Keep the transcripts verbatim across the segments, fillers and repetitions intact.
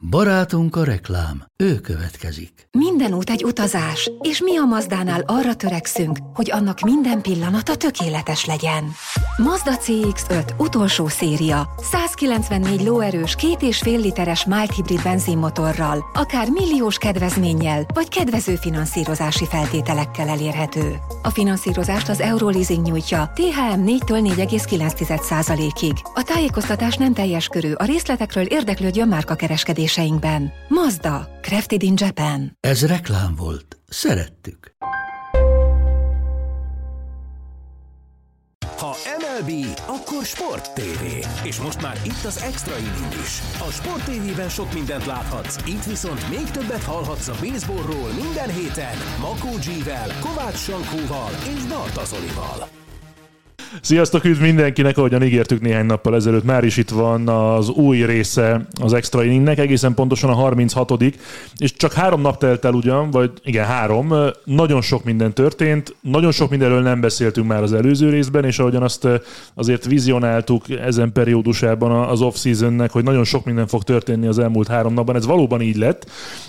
Barátunk a reklám, ő következik. Minden út egy utazás, és mi a Mazdánál arra törekszünk, hogy annak minden pillanata tökéletes legyen. Mazda cé iksz öt utolsó széria, százkilencvennégy lóerős, két és fél literes mild hibrid benzinmotorral, akár milliós kedvezménnyel, vagy kedvező finanszírozási feltételekkel elérhető. A finanszírozást az Euroleasing nyújtja, té há em négytől négy egész kilenc százalékig. A tájékoztatás nem teljes körű, a részletekről érdeklődjön márkakereskedéseinkben. Mazda, crafted in Japan. Ez reklám volt. Szerettük. Ha em el bé, akkor Sport té vé. És most már itt az Extra Inning is. A Sport té vében sok mindent láthatsz, itt viszont még többet hallhatsz a baseballról minden héten Makó G-vel, Kovács Sankóval és Barta Zolival. Sziasztok, üdv mindenkinek, ahogyan ígértük néhány nappal ezelőtt, már is itt van az új része az Extra Inningnek, egészen pontosan a harminchatodik, és csak három nap telt el ugyan, vagy igen, három, nagyon sok minden történt, nagyon sok mindenről nem beszéltünk már az előző részben, és ahogyan azt azért vizionáltuk ezen periódusában az off-seasonnek, hogy nagyon sok minden fog történni az elmúlt három napban, ez valóban így lett,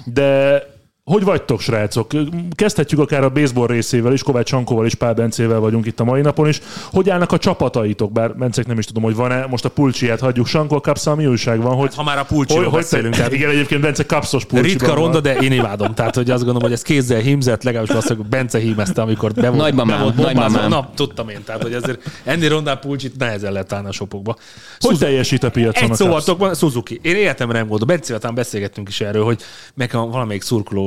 de hogy vagytok, srácok? Kezdhetjük akár a baseball részével is, Kovács Sankóval és Pál Bencével vagyunk itt a mai napon is. Hogy állnak a csapataitok? Bár Bencék nem is tudom, hogy van-e. Most a pulcsiát hagyjuk. Sankó, a Kapszal mi újság van? Hogy, ha már a pulcsiról beszélünk. Tehát igen, egyébként Bence Kapszos pulcsiban ritka van. ronda, de én imádom. Tehát, hogy azt gondolom, hogy ez kézzel hímzett, legalábbis azt, hogy Bence hímezte, amikor be volt, nagymamám, be volt nagymamám. Na, tudtam én. Tehát, hogy ezért ennél rondán pulcsit nehezen lehet állni a shopokba. Hogy Suzuki. teljesít a piacon Egy a szóval Cubs? van, Suzuki. Én életemben nem gondolom. Bencével talán beszélgettünk is erről, hogy meg valamelyik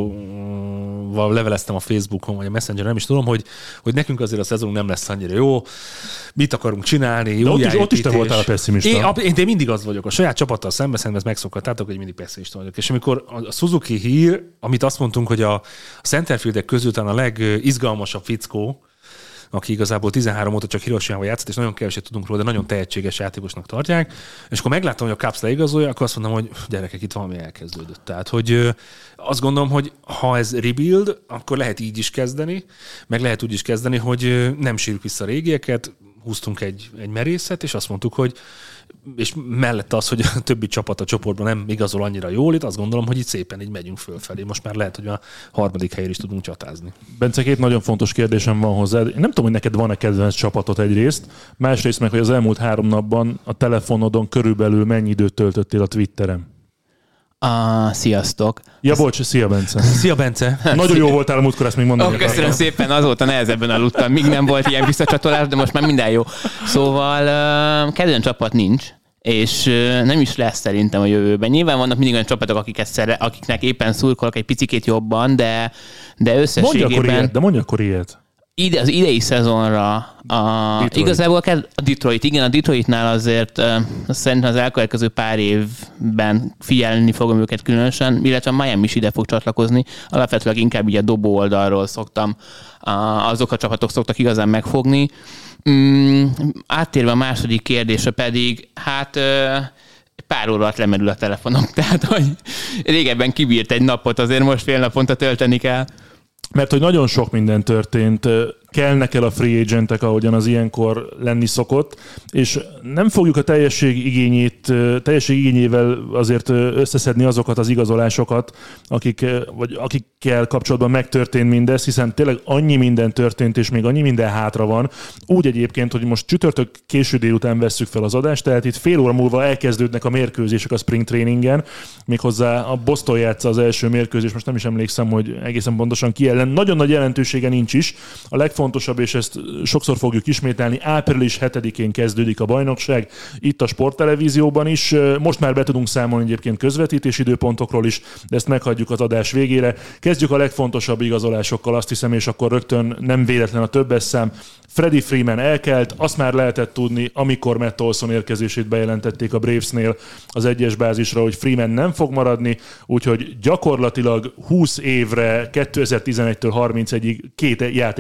szurkolóval leveleztem a Facebookon, vagy a Messenger, nem is tudom, hogy, hogy nekünk azért a szezonunk nem lesz annyira jó. Mit akarunk csinálni? De ott is, ott is te voltál a pessimista. Én, én, én mindig az vagyok. A saját csapattal szemben szerintem ezt megszokhattátok, hogy mindig pessimista vagyok. És amikor a Suzuki hír, amit azt mondtunk, hogy a, a centerfieldek közül talán a legizgalmasabb fickó, aki igazából tizenhárom óta csak Hiroshimával játszott, és nagyon keveset tudunk róla, de nagyon tehetséges játékosnak tartják. És akkor megláttam, hogy a Cubs leigazolja, akkor azt mondom, hogy gyerekek, itt valami elkezdődött. Tehát, hogy azt gondolom, hogy ha ez rebuild, akkor lehet így is kezdeni, meg lehet úgy is kezdeni, hogy nem sírjuk vissza a régieket, húztunk egy, egy merészet, és azt mondtuk, hogy és mellett az, hogy a többi csapat a csoportban nem igazol annyira jól, itt azt gondolom, hogy itt szépen így megyünk fölfelé. Most már lehet, hogy a harmadik helyre is tudunk csatázni. Bence, két nagyon fontos kérdésem van hozzád. Én nem tudom, hogy neked van-e kedvenc csapatot egyrészt, másrészt meg, hogy az elmúlt három napban a telefonodon körülbelül mennyi időt töltöttél a Twitteren? Ah, sziasztok. Ja, bocs, szia, Bence. Szia, Bence. Nagyon jó voltál a múltkor, ezt még mondani. Oh, köszönöm szépen, azóta nehezebben aludtam, míg nem volt ilyen visszacsatolás, de most már minden jó. Szóval uh, kedvenc csapat nincs, és uh, nem is lesz szerintem a jövőben. Nyilván vannak mindig olyan csapatok, akiket szere, akiknek éppen szurkolok egy picikét jobban, de, de összességében... Mondj akkor ilyet, de mondj akkor ilyet. Ide, az idei szezonra a, igazából a Detroit, igen, a Detroitnál azért uh, szerintem az elkövetkező pár évben figyelni fogom őket különösen, illetve a Miami is ide fog csatlakozni. Alapvetően inkább így a dobó oldalról szoktam, uh, azok a csapatok szoktak igazán megfogni. Um, áttérve a második kérdésre pedig, hát... Uh, pár óra alatt lemerül a telefonom, tehát hogy régebben kibírt egy napot, azért most fél naponta tölteni kell. Mert hogy nagyon sok minden történt, kelnek el a free agentek, ahogyan az ilyenkor lenni szokott, és nem fogjuk a teljesség igényét, teljesség igényével azért összeszedni azokat az igazolásokat, akik, vagy akikkel kapcsolatban megtörtént mindez, hiszen tényleg annyi minden történt, és még annyi minden hátra van. Úgy egyébként, hogy most csütörtök késő délután vesszük fel az adást, tehát itt fél óra múlva elkezdődnek a mérkőzések a spring trainingen, méghozzá a Boston játsza az első mérkőzés, most nem is emlékszem, hogy egészen pontosan ki ellen. Nagyon nagy jelentősége nincs is. A legfontosabb, és ezt sokszor fogjuk ismételni, április hetedikén kezdődik a bajnokság, itt a sporttelevízióban is. Most már be tudunk számolni egyébként közvetítési időpontokról is, de ezt meghagyjuk az adás végére. Kezdjük a legfontosabb igazolásokkal, azt hiszem, és akkor rögtön nem véletlen a többes szám. Freddie Freeman elkelt, azt már lehetett tudni, amikor Matt Olson érkezését bejelentették a Bravesnél az egyes bázisra, hogy Freeman nem fog maradni, úgyhogy gyakorlatilag húsz évre, kétezer-tizenegytől harmincegyig két játékossal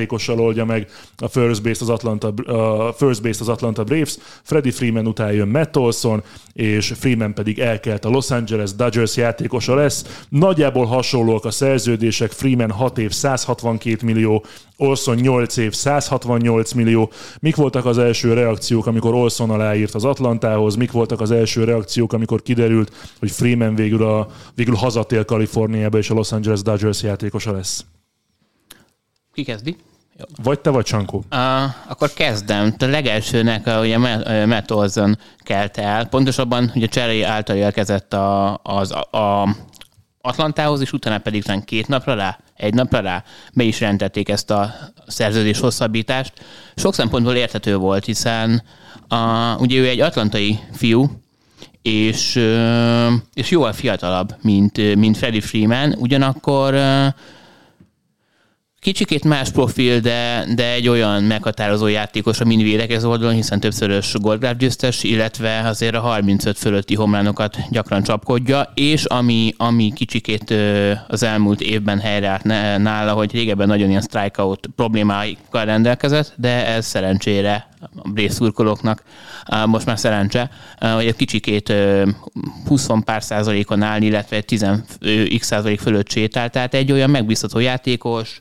oldja meg a first base-t az Atlanta, a first base-t az Atlanta Braves, Freddie Freeman után jön Matt Olson, és Freeman pedig elkelt a Los Angeles Dodgers játékosa lesz. Nagyjából hasonlóak a szerződések, Freeman hat év száz hatvankét millió, Olson nyolc év száz hatvannyolc millió. Mik voltak az első reakciók, amikor Olson aláírt az Atlantához? Mik voltak az első reakciók, amikor kiderült, hogy Freeman végül, a, végül hazatér Kaliforniába, és a Los Angeles Dodgers játékosa lesz? Ki kezdi? Jó. Vagy te, vagy Csankó? Uh, akkor kezdem. A legelsőnek a, ugye Matt Olson kelt el. Pontosabban ugye Cherry által érkezett a, az a, a Atlantához, és utána pedig talán két napra rá, egy napra rá be is rendelték ezt a szerződés hosszabbítást. Sok szempontból érthető volt, hiszen a, ugye ő egy atlantai fiú, és, és jóval fiatalabb, mint, mint Freddie Freeman, ugyanakkor kicsikét más profil, de, de egy olyan meghatározó játékos a mind védekező oldalon, hiszen többszörös Gold Glove győztes, illetve azért a harmincöt fölötti homlánokat gyakran csapkodja, és ami, ami kicsikét az elmúlt évben helyreállt nála, hogy régebben nagyon ilyen strikeout problémáikkal rendelkezett, de ez szerencsére a Braves szurkolóknak most már szerencse, hogy egy kicsikét húsz pár százalékon áll, illetve tíz x százalék fölött sétál, tehát egy olyan megbízható játékos,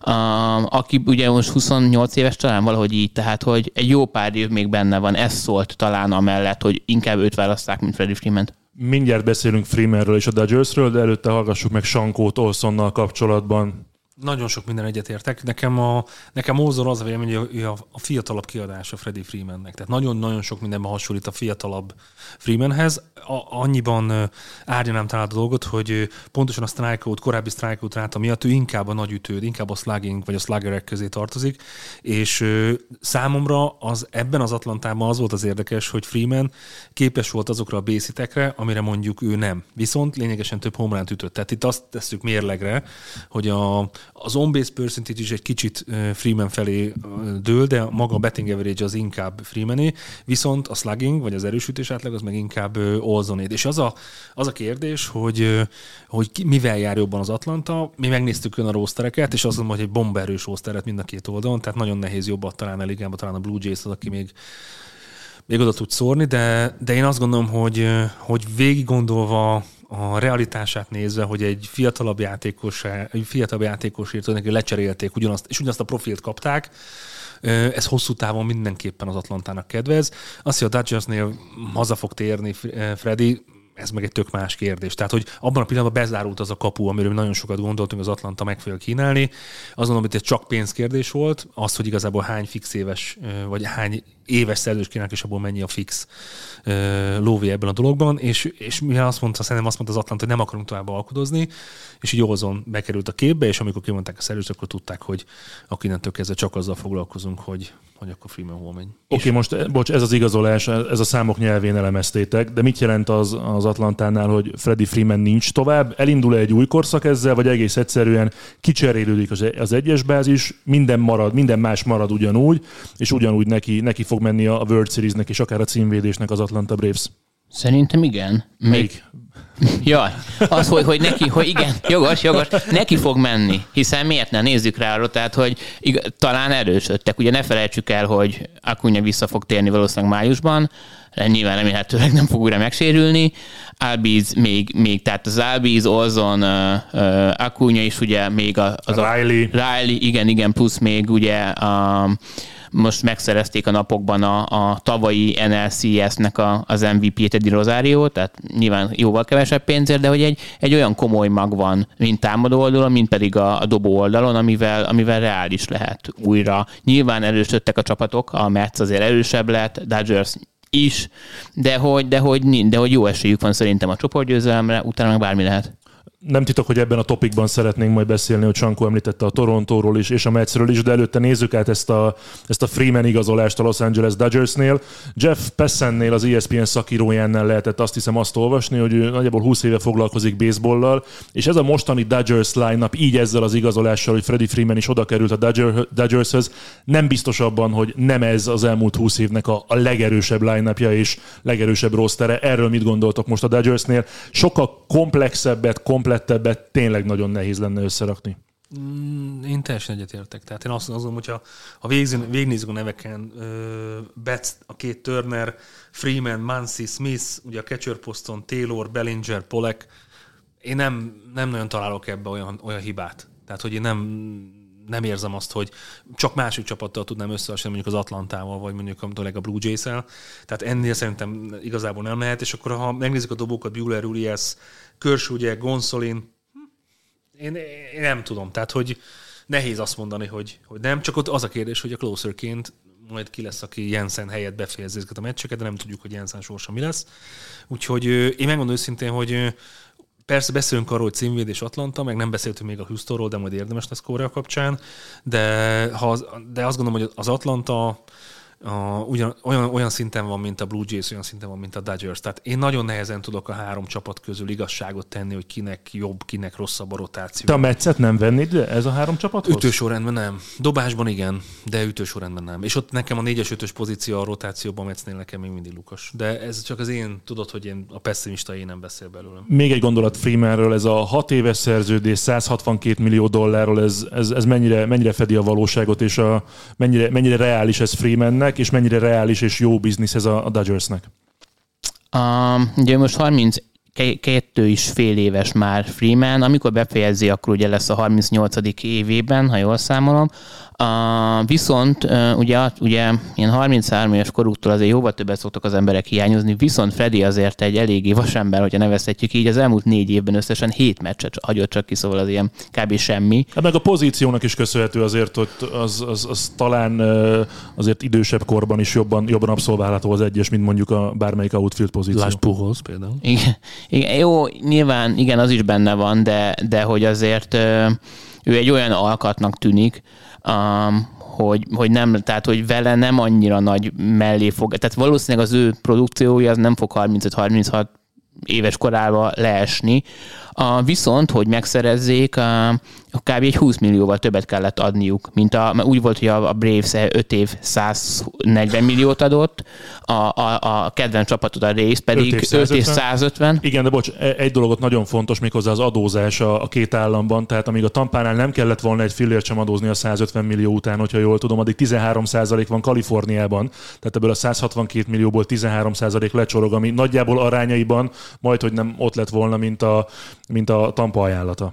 aki ugye most huszonnyolc éves talán valahogy így, tehát hogy egy jó pár év még benne van, ez szólt talán amellett, hogy inkább őt választák, mint Freddie Freeman-t. Mindjárt beszélünk Freemanről és a Dodgersről, de előtte hallgassuk meg Sankót Olsonnal kapcsolatban. Nagyon sok minden egyetértek. Nekem, a, nekem Olson az a vélemény, hogy a, a fiatalabb kiadása Freddie Freemannek. Tehát nagyon-nagyon sok mindenben hasonlít a fiatalabb Freemanhez. A, annyiban árnyanám talán a dolgot, hogy pontosan a strikeout, korábbi strikeout ráta miatt ő inkább a nagy ütőd, inkább a slugging vagy a sluggerek közé tartozik, és számomra az, ebben az Atlantában az volt az érdekes, hogy Freeman képes volt azokra a base hitekre, amire mondjuk ő nem. Viszont lényegesen több home runt ütött. Tehát itt azt tesszük mérlegre, hogy a Az on-base percentage is egy kicsit Freeman felé dől, de maga a betting average az inkább Freemané, viszont a slugging, vagy az erősütés átlag az meg inkább Olsonéd. És az a, az a kérdés, hogy, hogy mivel jár jobban az Atlanta, mi megnéztük ön a rostereket, és azt mondom, hogy egy bombaerős rosteret mind a két oldalon, tehát nagyon nehéz jobbat találni a ligába, talán a Blue Jays az, aki még még oda tud szórni, de, de én azt gondolom, hogy, hogy végig gondolva a realitását nézve, hogy egy fiatalabb játékos, egy fiatalabb játékosért neki lecserélték ugyanazt, és ugyanazt a profilt kapták, ez hosszú távon mindenképpen az Atlantának kedvez. Azt, hogy a Dodgersnél haza fog térni Freddy, ez meg egy tök más kérdés. Tehát, hogy abban a pillanatban bezárult az a kapu, amiről nagyon sokat gondoltunk, az Atlanta meg fogja kínálni. Azt mondom, hogy ez csak pénzkérdés volt, az, hogy igazából hány fix éves, vagy hány éves szerződés kínálnak, és abból mennyi a fix lóvé ebben a dologban, és, és mivel azt mondta, szerintem azt mondta az Atlanta, hogy nem akarunk tovább alkudozni, és így Olson bekerült a képbe, és amikor kimondták a szerződést, akkor tudták, hogy akkor innentől kezdve csak azzal foglalkozunk, hogy, hogy akkor Freeman hol megy. Oké, okay, most bocs, ez az igazolás, ez a számok nyelvén elemeztétek, de mit jelent az az Atlantánál, hogy Freddie Freeman nincs tovább? Elindul-e egy új korszak ezzel, vagy egész egyszerűen kicserélődik az, az egyes bázis, minden marad, minden más marad ugyanúgy, és ugyanúgy neki, neki fog menni a World Seriesnek és akár a címvédésnek az Atlanta Braves? Szerintem igen. Még... Jaj, az, hogy, hogy neki, hogy igen, jogos, jogos, neki fog menni, hiszen miért ne, nézzük rá arra, tehát, hogy igaz, talán erősödtek. Ugye ne felejtsük el, hogy Acuna vissza fog térni valószínűleg májusban, nyilván remélhetőleg nem fog újra megsérülni. Albies még, még tehát az Albies, Olson, uh, uh, Acuna is ugye még a, az Riley. A, Riley, igen, igen, plusz még ugye a most megszerezték a napokban a, a tavalyi en el cé es-nek a, az em vé pét, Eddie Rosario, tehát nyilván jóval kevesebb pénzért, de hogy egy, egy olyan komoly mag van, mint támadó oldalon, mint pedig a, a dobó oldalon, amivel, amivel reális lehet újra. Nyilván erősödtek a csapatok, a Mets azért erősebb lett, Dodgers is, de hogy, de hogy, de hogy jó esélyük van szerintem a csoportgyőzelemre, utána meg bármi lehet. Nem titok, hogy ebben a topikban szeretnénk majd beszélni, hogy Csankó említette a Torontóról is, és a Metsről is, de előtte nézzük át ezt a, ezt a Freeman igazolást a Los Angeles Dodgersnél. Jeff Passannél, az E S P N szakírójánál lehetett azt hiszem azt olvasni, hogy ő nagyjából húsz éve foglalkozik baseballlal, és ez a mostani Dodgers line-up így ezzel az igazolással, hogy Freddie Freeman is oda került a Dodger, Dodgershöz, nem biztos abban, hogy nem ez az elmúlt húsz évnek a, a legerősebb line-upja és legerősebb rostere. Erről mit gondoltok most a Dodgersnél? Sokkal komplexebbet, komplettebbet tényleg nagyon nehéz lenne összerakni. Én teljesen egyetértek. Tehát én azt mondom, hogyha ha végignézzük a neveken, uh, Betts, a két Turner, Freeman, Muncy, Smith, ugye a catcher poszton, Taylor, Bellinger, Pollock, én nem, nem nagyon találok ebbe olyan, olyan hibát. Tehát, hogy én nem, nem érzem azt, hogy csak másik csapattal tudnám összehasonlítani, mondjuk az Atlantával, vagy mondjuk a Blue Jays-el. Tehát ennél szerintem igazából nem lehet, és akkor ha megnézzük a dobókat, Buehler, Urias, Kershaw, ugye, Gonsolin, Én, én nem tudom, tehát hogy nehéz azt mondani, hogy, hogy nem, csak ott az a kérdés, hogy a closerként majd ki lesz, aki Jensen helyett befejezi ezeket a meccseket, de nem tudjuk, hogy Jensen sorsa mi lesz. Úgyhogy én megmondom őszintén, hogy persze beszélünk arról, hogy címvédés Atlanta, meg nem beszéltünk még a Houstonról, de majd érdemes lesz Korea kapcsán, de, ha az, de azt gondolom, hogy az Atlanta A, ugyan, olyan, olyan szinten van, mint a Blue Jays, olyan szinten van, mint a Dodgers. Tehát én nagyon nehezen tudok a három csapat közül igazságot tenni, hogy kinek jobb, kinek rosszabb a rotáció. Te a Metszet nem vennéd ez a három csapathoz? Ütősorrendben nem. Dobásban igen, de ütősorrendben nem. És ott nekem a négyes ötös pozíció a rotációban a Metsznél nekem még mindig lukas. De ez csak az én, tudod, hogy én a pessimista én nem beszél belőlem. Még egy gondolat Freemanről, ez a hat éves szerződés száz hatvankét millió dollárról, ez, ez, ez mennyire, mennyire fedi a valóságot, és a, mennyire, mennyire reális ez Freemannek, és mennyire reális és jó biznisz ez a, a Dodgersnek? Um, ugye most harminckettő is fél éves már Freeman, amikor befejezi, akkor ugye lesz a harmincnyolcadik évében, ha jól számolom. Uh, viszont uh, ugye, ugye ilyen harminchárom éves koruktól azért jóval többet szoktak az emberek hiányozni, viszont Freddy azért egy eléggé vasember, hogyha nevezhetjük így, az elmúlt négy évben összesen hét meccset hagyott csak ki, szóval az ilyen kb. Semmi. Hát meg a pozíciónak is köszönhető azért, hogy az, az, az talán azért idősebb korban is jobban, jobban abszolválható az egyes, mint mondjuk a bármelyik outfield pozíció. Lásd Pujols például. Igen, igen, jó, nyilván igen, az is benne van, de, de hogy azért ő egy olyan alkatnak tűnik, Um, hogy, hogy nem, tehát hogy vele nem annyira nagy mellé fog, tehát valószínűleg az ő produkciója az nem fog harmincöt-harminchat éves korában leesni. Uh, viszont, hogy megszerezzék, uh, kb. Egy húsz millióval többet kellett adniuk, mint a, úgy volt, hogy a, a Braves öt év száznegyven milliót adott, a, a, a kedvenc csapatod a Rays pedig öt év százötven. Igen, de bocs, egy dologot nagyon fontos, méghozzá az adózás a, a két államban, tehát amíg a Tampánál nem kellett volna egy fillért sem adózni a százötven millió után, hogyha jól tudom, addig tizenhárom százalék van Kaliforniában, tehát ebből a száz hatvankét millióból tizenhárom százalék lecsorog, ami nagyjából arányaiban majd, hogy nem ott lett volna, mint a, mint a Tampa ajánlata.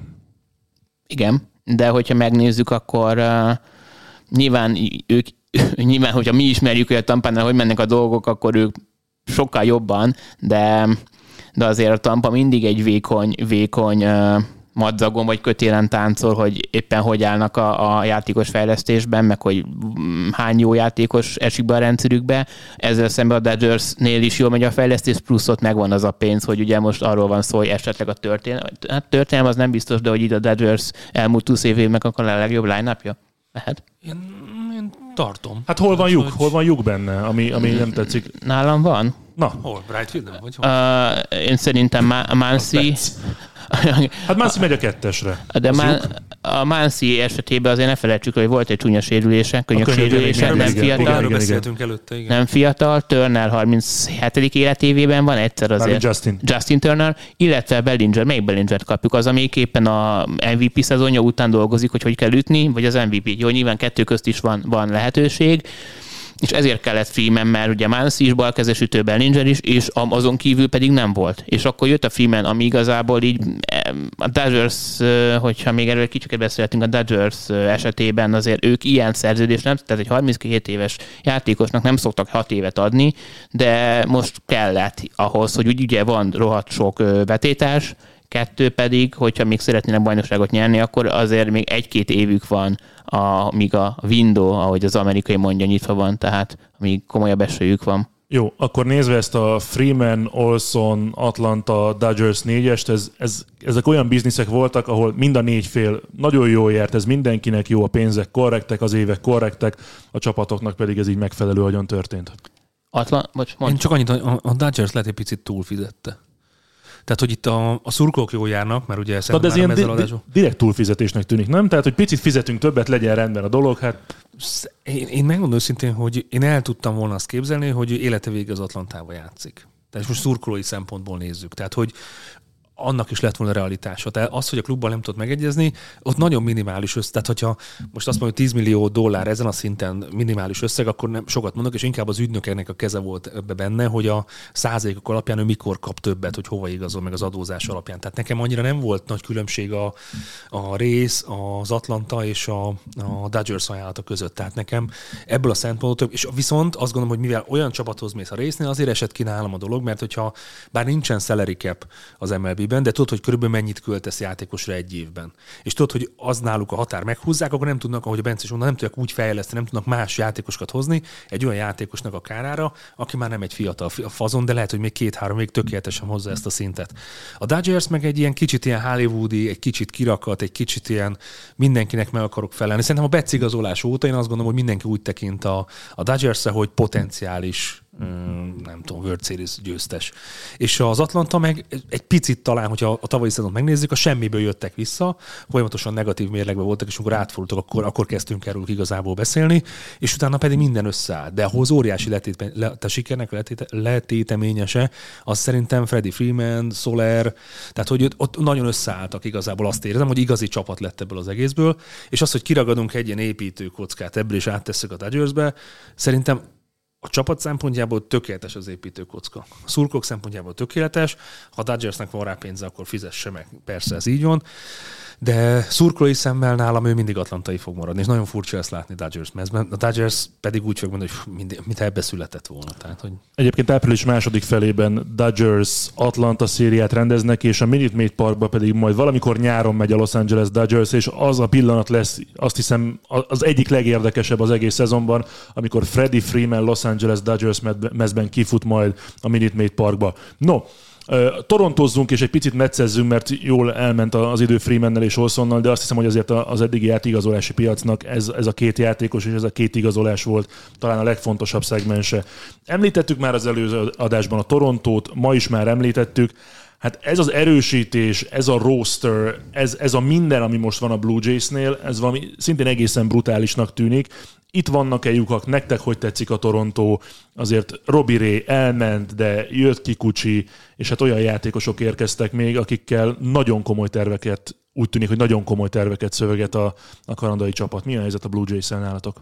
Igen, de hogyha megnézzük, akkor uh, nyilván ők, nyilván, hogyha mi ismerjük, hogy a Tampánál hogy mennek a dolgok, akkor ők sokkal jobban, de, de azért a Tampa mindig egy vékony, vékony uh, madzagon vagy kötélen táncol, hogy éppen hogy állnak a, a játékos fejlesztésben, meg hogy hány jó játékos esik be a rendszerükbe. Ezzel szemben a Dodgersnél is jól megy a fejlesztés, plusz ott megvan az a pénz, hogy ugye most arról van szó, hogy esetleg a történelem, hát történelem az nem biztos, de hogy itt a Dodgers elmúlt húsz évében akkor a legjobb line-upja lehet. Én, én tartom. Hát hol van lyuk? Hol van lyuk benne, ami, ami nem tetszik? Nálam van. Na. Hol? Brightfield-en? Vagy hol? Uh, én szerintem Muncy... Hát Muncy megy a kettesre. De Man- a Muncy esetében azért ne felejtsük, hogy volt egy csúnya sérülése, könyök sérülése, nem igen, fiatal. igen, igen, beszéltünk előtte, igen. Nem fiatal, Turner harminchetedik életévében van egyszer azért. Justin. Justin Turner, illetve Bellinger, melyik Bellingert kapjuk, az, amelyik éppen a em vé pé szezonja után dolgozik, hogy hogy kell ütni, vagy az em vé pé. Jó, nyilván kettő közt is van, van lehetőség, és ezért kellett Freeman, mert ugye Muncy is balkezes ütő, Bellinger is, és azon kívül pedig nem volt. És akkor jött a Freeman, ami igazából így a Dodgers, hogyha még erről kicsit beszéltünk, a Dodgers esetében azért ők ilyen szerződést nem, tehát egy harminckét éves játékosnak nem szoktak hat évet adni, de most kellett ahhoz, hogy úgy ugye van rohadt sok betétás, kettő pedig, hogyha még szeretnének bajnokságot nyerni, akkor azért még egy-két évük van, a, míg a window, ahogy az amerikai mondja, nyitva van, tehát még komolyabb esélyük van. Jó, akkor nézve ezt a Freeman, Olson, Atlanta, Dodgers négyest, ez, ez, ezek olyan bizniszek voltak, ahol mind a négy fél nagyon jól járt, ez mindenkinek jó, a pénzek korrektek, az évek korrektek, a csapatoknak pedig ez így megfelelő, ahogyan történt. Atlan, bocs, mondj. Én csak annyit, a, a Dodgers lehet egy picit túlfizette. Tehát, hogy itt a, a szurkolók jól járnak, mert ugye szerintem ez ilyen di- di- direkt túlfizetésnek tűnik, nem? Tehát, hogy picit fizetünk többet, legyen rendben a dolog, hát... Én, én megmondom őszintén, hogy én el tudtam volna azt képzelni, hogy élete vége az Atlantával játszik. Tehát most szurkolói szempontból nézzük. Tehát, hogy annak is lett volna realitása. Tehát az, hogy a klubban nem tudott megegyezni, ott nagyon minimális összeg. Tehát, hogyha most azt mondom, hogy tíz millió dollár ezen a szinten minimális összeg, akkor nem sokat mondok, és inkább az ügynöknek a keze volt ebbe benne, hogy a százalékok alapján ő mikor kap többet, hogy hova igazol, meg az adózás alapján. Tehát nekem annyira nem volt nagy különbség a, a rész, az Atlanta és a, a Dodgers ajánlata között. Tehát nekem ebből a szempontból, és viszont azt gondolom, hogy mivel olyan csapathoz mész a résznél, azért esett ki nálam a dolog, mert hogyha bár nincsen salary cap az em el bé-ben, de tudod, hogy körülbelül mennyit költesz játékosra egy évben. És tudod, hogy az náluk a határ meghúzzák, akkor nem tudnak, ahogy a Bence is mondta, nem tudják úgy fejleszteni, nem tudnak más játékosokat hozni egy olyan játékosnak a kárára, aki már nem egy fiatal fazon, de lehet, hogy még két-három még tökéletesen hozza ezt a szintet. A Dodgers meg egy ilyen kicsit ilyen hollywoodi, egy kicsit kirakat, egy kicsit ilyen mindenkinek meg akarok felelni. Szerintem a Betts igazolás óta én azt gondolom, hogy mindenki úgy tekint a, a Dodgers-re, hogy potenciális nem tudom, World Series győztes. És az Atlanta meg egy picit talán, hogyha a tavalyi szezont megnézzük, a semmiből jöttek vissza, folyamatosan negatív mérlegben voltak, és amikor átfordultak, akkor, akkor kezdtünk erről igazából beszélni, és utána pedig minden összeállt. De ahhoz óriási letét, le, a sikernek a letét, letéteményese, az szerintem Freddie Freeman, Soler, tehát hogy ott nagyon összeálltak igazából, azt érzem, hogy igazi csapat lett ebből az egészből, és az, hogy kiragadunk egy ilyen építőkockát ebből, és áttesszük a Dodgersbe, szerintem a csapat szempontjából tökéletes az építőkocka. A szurkolók szempontjából tökéletes, ha a Dodgersnek van rá pénze, akkor fizesse meg. Persze ez így van, de szurkolói szemmel nálam ő mindig atlantai fog maradni, és nagyon furcsa ezt látni Dodgers mezben. A Dodgers pedig úgy fog mondani, hogy mintha ebbe született volna. Tehát, hogy... Egyébként április második felében Dodgers Atlanta szériát rendeznek, és a Minute Maid Parkba pedig majd valamikor nyáron megy a Los Angeles Dodgers, és az a pillanat lesz, azt hiszem, az egyik legérdekesebb az egész szezonban, amikor Freddie Freeman Los Angeles Dodgers mezben kifut majd a Minute Maid Parkba. No, torontozzunk és egy picit meccezzünk, mert jól elment az idő Freemannel és Olsonnal, de azt hiszem, hogy azért az eddigi átigazolási piacnak ez, ez a két játékos és ez a két igazolás volt talán a legfontosabb szegmense. Említettük már az előző adásban a Torontót, ma is már említettük. Hát ez az erősítés, ez a roster, ez, ez a minden, ami most van a Blue Jaysnél, ez valami szintén egészen brutálisnak tűnik. Itt vannak-e lyukak, nektek hogy tetszik a Toronto? Azért Robbie Ray elment, de jött Kikuchi, és hát olyan játékosok érkeztek még, akikkel nagyon komoly terveket, úgy tűnik, hogy nagyon komoly terveket szöveget a, a kanadai csapat. Mi a helyzet a Blue Jays-en nálatok?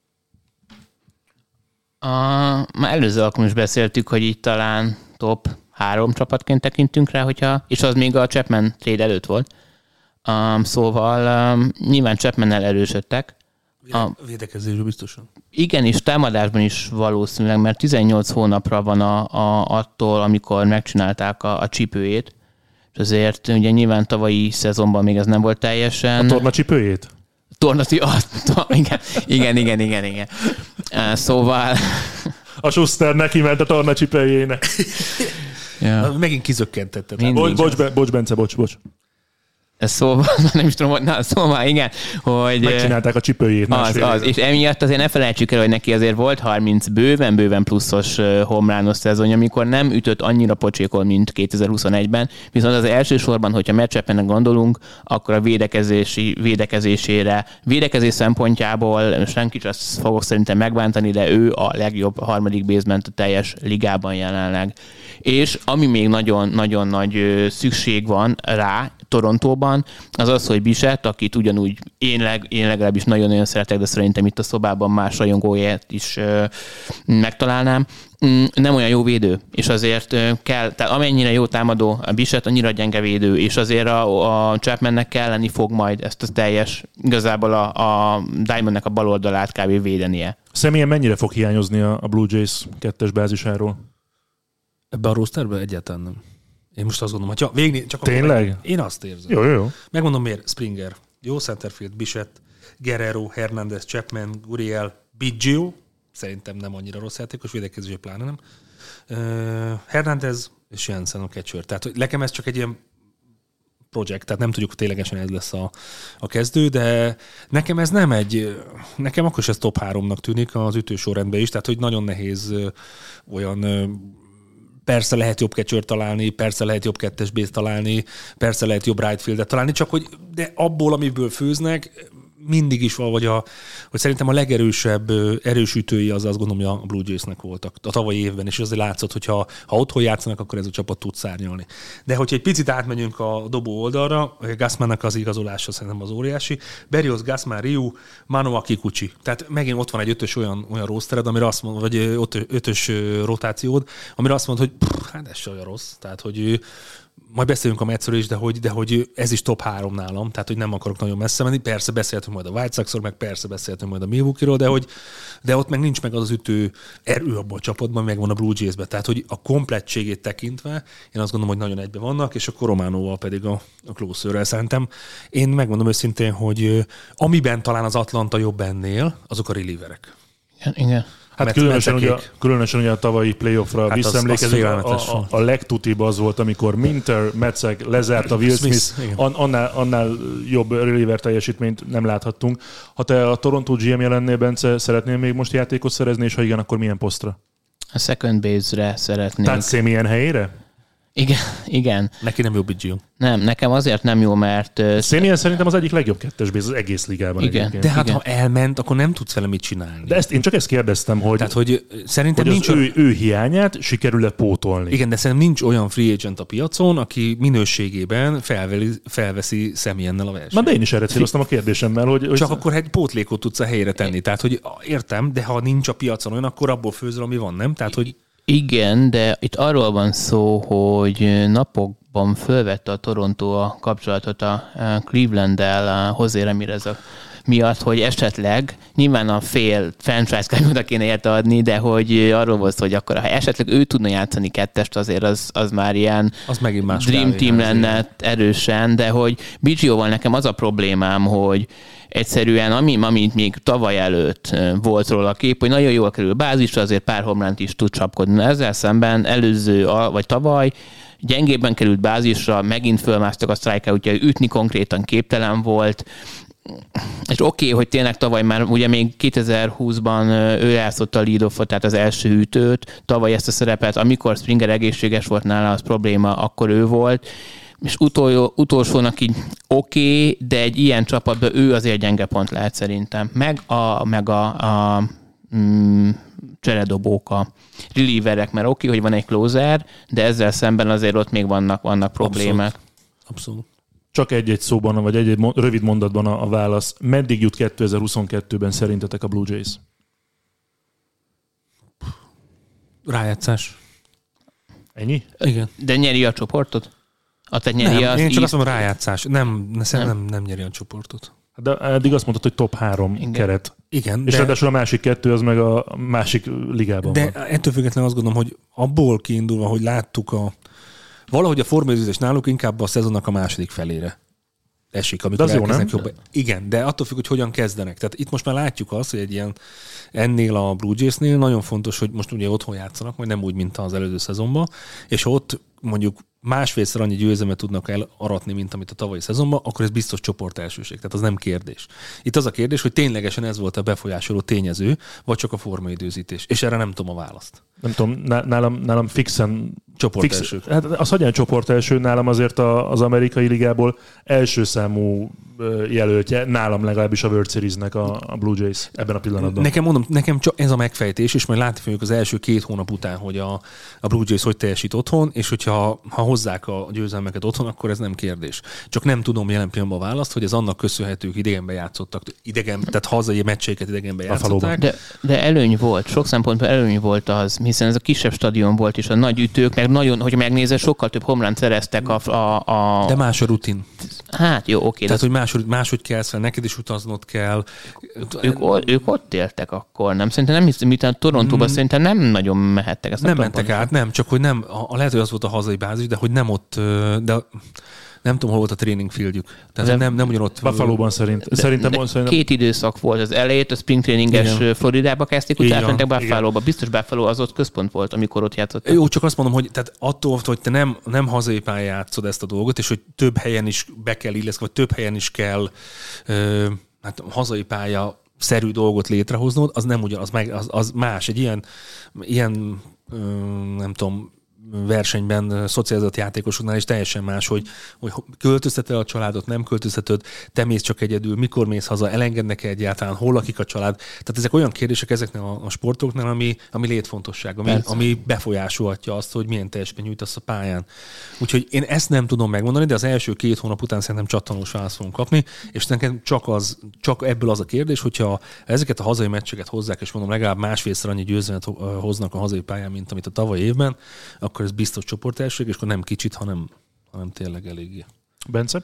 A, már előző alkalom is beszéltük, hogy itt talán top három csapatként tekintünk rá, hogyha, és az még a Chapman trade előtt volt. Um, szóval um, nyilván Chapmannel erősödtek. A védekezésben biztosan. Igen, és támadásban is valószínűleg, mert tizennyolc hónapra van a, a, attól, amikor megcsinálták a, a csípőjét, és azért ugye nyilván tavalyi szezonban még ez nem volt teljesen... A torna csípőjét? Torna, a, to, igen, igen, igen, igen, igen. Szóval... A Schuster neki ment a torna csípőjének. Ja. Megint kizökkentetted. Bocs, bocs, bocs, Bence, bocs, bocs. Szóval, nem is tudom, na, szóval igen, hogy... Megcsinálták a csipőjét. Az, az, és emiatt azért ne felejtsük el, hogy neki azért volt harminc bőven-bőven pluszos homrános szezonja, amikor nem ütött annyira pocsékol, mint kétezer-huszonegyben, viszont az elsősorban, hogyha Matt Chapmannek gondolunk, akkor a védekezési, védekezésére, védekezés szempontjából senki csak fogok szerintem megbántani, de ő a legjobb harmadik baseman a teljes ligában jelenleg. És ami még nagyon-nagyon nagy szükség van rá Torontóban, az az, hogy Bichette, akit ugyanúgy én, leg, én legalábbis nagyon-nagyon szeretek, de szerintem itt a szobában más rajongóját is ö, megtalálnám, nem olyan jó védő, és azért kell, tehát amennyire jó támadó a Bichette, annyira gyenge védő, és azért a, a Chapmannek kelleni fog majd ezt a teljes, igazából a, a Diamondnek a bal oldalát kb. Védenie. Személyen mennyire fog hiányozni a Blue Jays kettes bázisáról? Ebben a rosterben egyáltalán nem. Én most azt gondolom, hogy végni, csak tényleg? Meg, én azt érzem. Jó, jó, jó. Megmondom miért. Springer, jó centerfield, Bichette, Guerrero, Hernández, Chapman, Gurriel, Biggio, szerintem nem annyira rossz játékos, védekezésé pláne nem. Uh, Hernández és Jensen a catcher. Tehát hogy nekem ez csak egy ilyen projekt, tehát nem tudjuk, hogy ténylegesen ez lesz a, a kezdő, de nekem ez nem egy, nekem akkor is ez top háromnak tűnik az ütősorrendben is, tehát hogy nagyon nehéz uh, olyan uh, persze lehet jobb catcher találni, persze lehet jobb kettes base találni, persze lehet jobb right fieldet találni, csak hogy de abból, amiből főznek, mindig is valahogy a, hogy szerintem a legerősebb erősítői az azt gondolom, hogy a Blue Jaysnek voltak a tavalyi évben, és azért látszott, hogy ha, ha otthon játszanak, akkor ez a csapat tud szárnyalni. De hogyha egy picit átmegyünk a dobó oldalra, Gassmannak az igazolása szerintem az óriási. Berrios, Gassman, Ryu, Manoa, Kikuchi. Tehát megint ott van egy ötös olyan, olyan rostered, amire azt mond, vagy ötös rotációd, amire azt mondod, hogy pff, hát ez se olyan rossz. Tehát, hogy majd beszélünk a Metsről is, de hogy, de hogy ez is top három nálam, tehát hogy nem akarok nagyon messze menni. Persze beszélhetünk majd a White Sox-ról, meg persze beszélhetünk majd a Milwaukee-ról, de, hogy, de ott meg nincs meg az, az ütő erő abban a csapatban, meg van a Blue Jays-ben. Tehát, hogy a komplettségét tekintve, én azt gondolom, hogy nagyon egybe vannak, és akkor Románóval pedig a, a closerrel szerintem. Én megmondom őszintén, hogy amiben talán az Atlanta jobb ennél, azok a relieverek. Igen, igen. Hát Met, különösen, ugye, különösen ugye a tavalyi playoffra hát visszaemlékezünk, a, a, a legtutibb az volt, amikor Minter, Metzeg lezárt a Will Smith, Smith an, annál, annál jobb reliever teljesítményt nem láthattunk. Ha te a Toronto gé em-je lennél, Bence, szeretnél még most játékot szerezni, és ha igen, akkor milyen posztra? A second base-re szeretnék. Tehát Semien helyére? Igen, igen. Neki nem jó Biggio. Nem, nekem azért nem jó, mert... Semien szerintem az egyik legjobb kettes base az egész ligában. Igen. Egyébként. De hát igen. ha elment, akkor nem tudsz vele mit csinálni. De ezt, én csak ezt kérdeztem, hogy, Tehát, hogy szerintem hogy nincs az ő, ő hiányát sikerül-e pótolni. Igen, de szerintem nincs olyan free agent a piacon, aki minőségében felveli, felveszi Semiennel a versenyt. Na de én is erre céloztam a kérdésemmel, hogy... hogy... Csak akkor egy pótlékot tudsz a helyre tenni. Tehát, hogy értem, de ha nincs a piacon olyan, akkor abból főzöl, ami van, nem? Tehát, hogy... Igen, de itt arról van szó, hogy napokban fölvette a Toronto a kapcsolatot a Cleveland-del José Ramirez miatt, hogy esetleg nyilván a fél franchise oda kéne érte adni, de hogy arról volt szó, hogy akkor ha esetleg ő tudna játszani kettest, azért az, az már ilyen az megint más dream team lenne erősen, de hogy Biggioval nekem az a problémám, hogy egyszerűen, ami, amit még tavaly előtt volt róla a kép, hogy nagyon jól kerül bázisra, azért pár homlánt is tud csapkodni. Ezzel szemben előző, vagy tavaly gyengébben került bázisra, megint fölmásztak a strike-ra, úgyhogy ütni konkrétan képtelen volt. És oké, okay, hogy tényleg tavaly már ugye még kétezer-húszban ő játszotta a lead-offot, tehát az első ütőt, tavaly ezt a szerepet, amikor Springer egészséges volt nála, az probléma, akkor ő volt. És utol, utolsónak így oké, okay, de egy ilyen csapatban ő azért gyenge pont lehet szerintem. Meg a, meg a, a mm, cseredobók, a relieverek, mert oké, okay, hogy van egy closer, de ezzel szemben azért ott még vannak, vannak problémák. Abszolút. Abszolút. Csak egy-egy szóban, vagy egy-egy rövid mondatban a, a válasz. Meddig jut kétezer-huszonkettőben szerintetek a Blue Jays? Rájátszás. Ennyi? Igen. De nyeri a csoportot? A te nyeri nem, az én csak íz... azt mondom, rájátszás. Nem, nem, nem, nem nyeri a csoportot. De eddig azt mondtad, hogy top három Igen. keret. Igen. És de... ráadásul a másik kettő az meg a másik ligában de van. ettől függetlenül azt gondolom, hogy abból kiindulva, hogy láttuk a valahogy a formálózás náluk inkább a szezonnak a második felére esik, amikor de az elkezdenek jó, nem? jobb. Igen, de attól függ, hogy hogyan kezdenek. Tehát itt most már látjuk azt, hogy egy ilyen ennél a Blue Jaysnél nagyon fontos, hogy most ugye otthon játszanak, majd nem úgy, mint az előző szezonban, és ott mondjuk másfélszer annyi győzelmet tudnak elaratni, mint amit a tavalyi szezonban, akkor ez biztos csoportelsőség. Tehát az nem kérdés. Itt az a kérdés, hogy ténylegesen ez volt a befolyásoló tényező, vagy csak a formaidőzítés. És erre nem tudom a választ. Nem tudom, nálam, nálam fixen... Csoportelső. Fix, hát az hagyján csoportelső, nálam azért a, az amerikai ligából első számú jelöltje, nálam legalábbis a World Series-nek a, a Blue Jays ebben a pillanatban. Nekem mondom, nekem csak ez a megfejtés, és majd látni fogjuk az első két hónap után, hogy a, a Blue Jays hogy teljesít otthon, és hogyha ha hozzák a győzelmeket otthon, akkor ez nem kérdés. Csak nem tudom jelen pillanatban a választ, hogy ez annak köszönhető, idegenben játszottak, idegen, tehát hazai meccseiket idegenben játszották. De, de előny volt, sok szempontból előny volt az, hiszen ez a kisebb stadion volt, és a nagy ütők, meg nagyon, hogy megnézed, sokkal több homlánt szereztek a, a, a... De más a rutin. Hát jó, oké. Tehát, de... hogy máshogy, máshogy kelsz fel, neked is utaznod kell. Ők, ők ott éltek akkor, nem? Szerintem nem hiszem, miután Torontóban mm. szerintem nem nagyon mehettek. Ezt nem nem mentek át, nem, csak hogy nem, a, a lehet, hogy az volt a hazai bázis, de hogy nem ott, de nem tudom, hol volt a training fieldjük. Tehát nem, nem ugyanott. Buffalo-ban szerint. De, szerintem, de szerintem... Két időszak volt az elejét, a spring traininges igen. Floridába kezdték, utána mentek Buffalo-ba. Biztos Buffalo az ott központ volt, amikor ott játszottak. Jó, csak azt mondom, hogy tehát attól, hogy te nem, nem hazai pályán játszod ezt a dolgot, és hogy több helyen is be kell illeszkedni, vagy több helyen is kell ö, hát hazai pálya szerű dolgot létrehoznod, az nem ugyanaz, meg az, az más. Egy ilyen, ilyen ö, nem tudom, versenyben szocializált játékosoknál is teljesen más, hogy, hogy költözteted a családot, nem költözteted, te mész csak egyedül, mikor mész haza, elengednek egyáltalán, hol lakik a család. Tehát ezek olyan kérdések ezeknél a, a sportoknál, ami, ami létfontosság, ami, ami befolyásolhatja azt, hogy milyen teljesítmény nyújtasz a pályán. Úgyhogy én ezt nem tudom megmondani, de az első két hónap után szerintem csattanós választ fogunk kapni, és nekem csak, az, csak ebből az a kérdés, hogyha ezeket a hazai meccseket hozzák, és mondom, legalább másfélszer annyi győzelmet hoznak a hazai pályán, mint amit a tavaly évben, akkor ez biztos csoportelség, és akkor nem kicsit, hanem, hanem tényleg eléggé. Bence?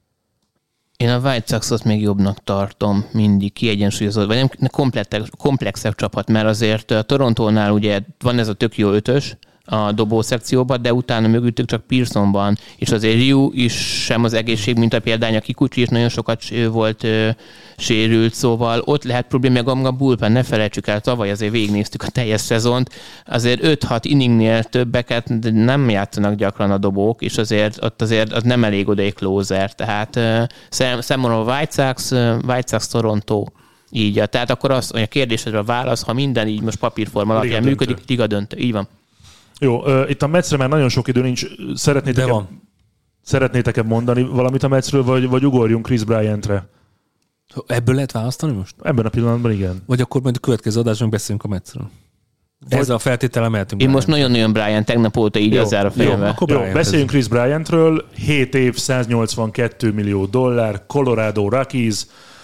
Én a White Sox-ot még jobbnak tartom, mindig kiegyensúlyozott, vagy nem komplexebb csapat, mert azért a Torontónál ugye van ez a tök jó ötös a dobó szekcióban, de utána mögöttük csak Pearson van, és azért Ryu is sem az egészség, mint a példány, a Kikuchi is nagyon sokat volt ö, sérült, szóval ott lehet probléma, a bullpen, ne felejtsük el, tavaly azért végignéztük a teljes szezont, azért öt-hat inningnél többeket nem játszanak gyakran a dobók, és azért ott azért az nem elég oda egy closer, tehát ö, szem, számomra a White Sox, White Sox Toronto. Így, tehát akkor az, hogy a kérdésedre a válasz, ha minden így most papírforma alapján működik, liga döntő. Így van. Jó, uh, itt a Metsre már nagyon sok idő nincs. Szeretnétek-e, szeretnétek-e mondani valamit a Metsről, vagy, vagy ugorjunk Chris Bryantre? Ebből lehet választani most? Ebben a pillanatban igen. Vagy akkor majd a következő adásban beszélünk a Metsről. Ezzel a feltétellel mehetünk. Én most nagyon-nagyon Bryan, tegnap óta így az áll a fejembe. Jó, jó, beszéljünk Chris Bryantről. hét év, száznyolcvankettő millió dollár, Colorado Rockies.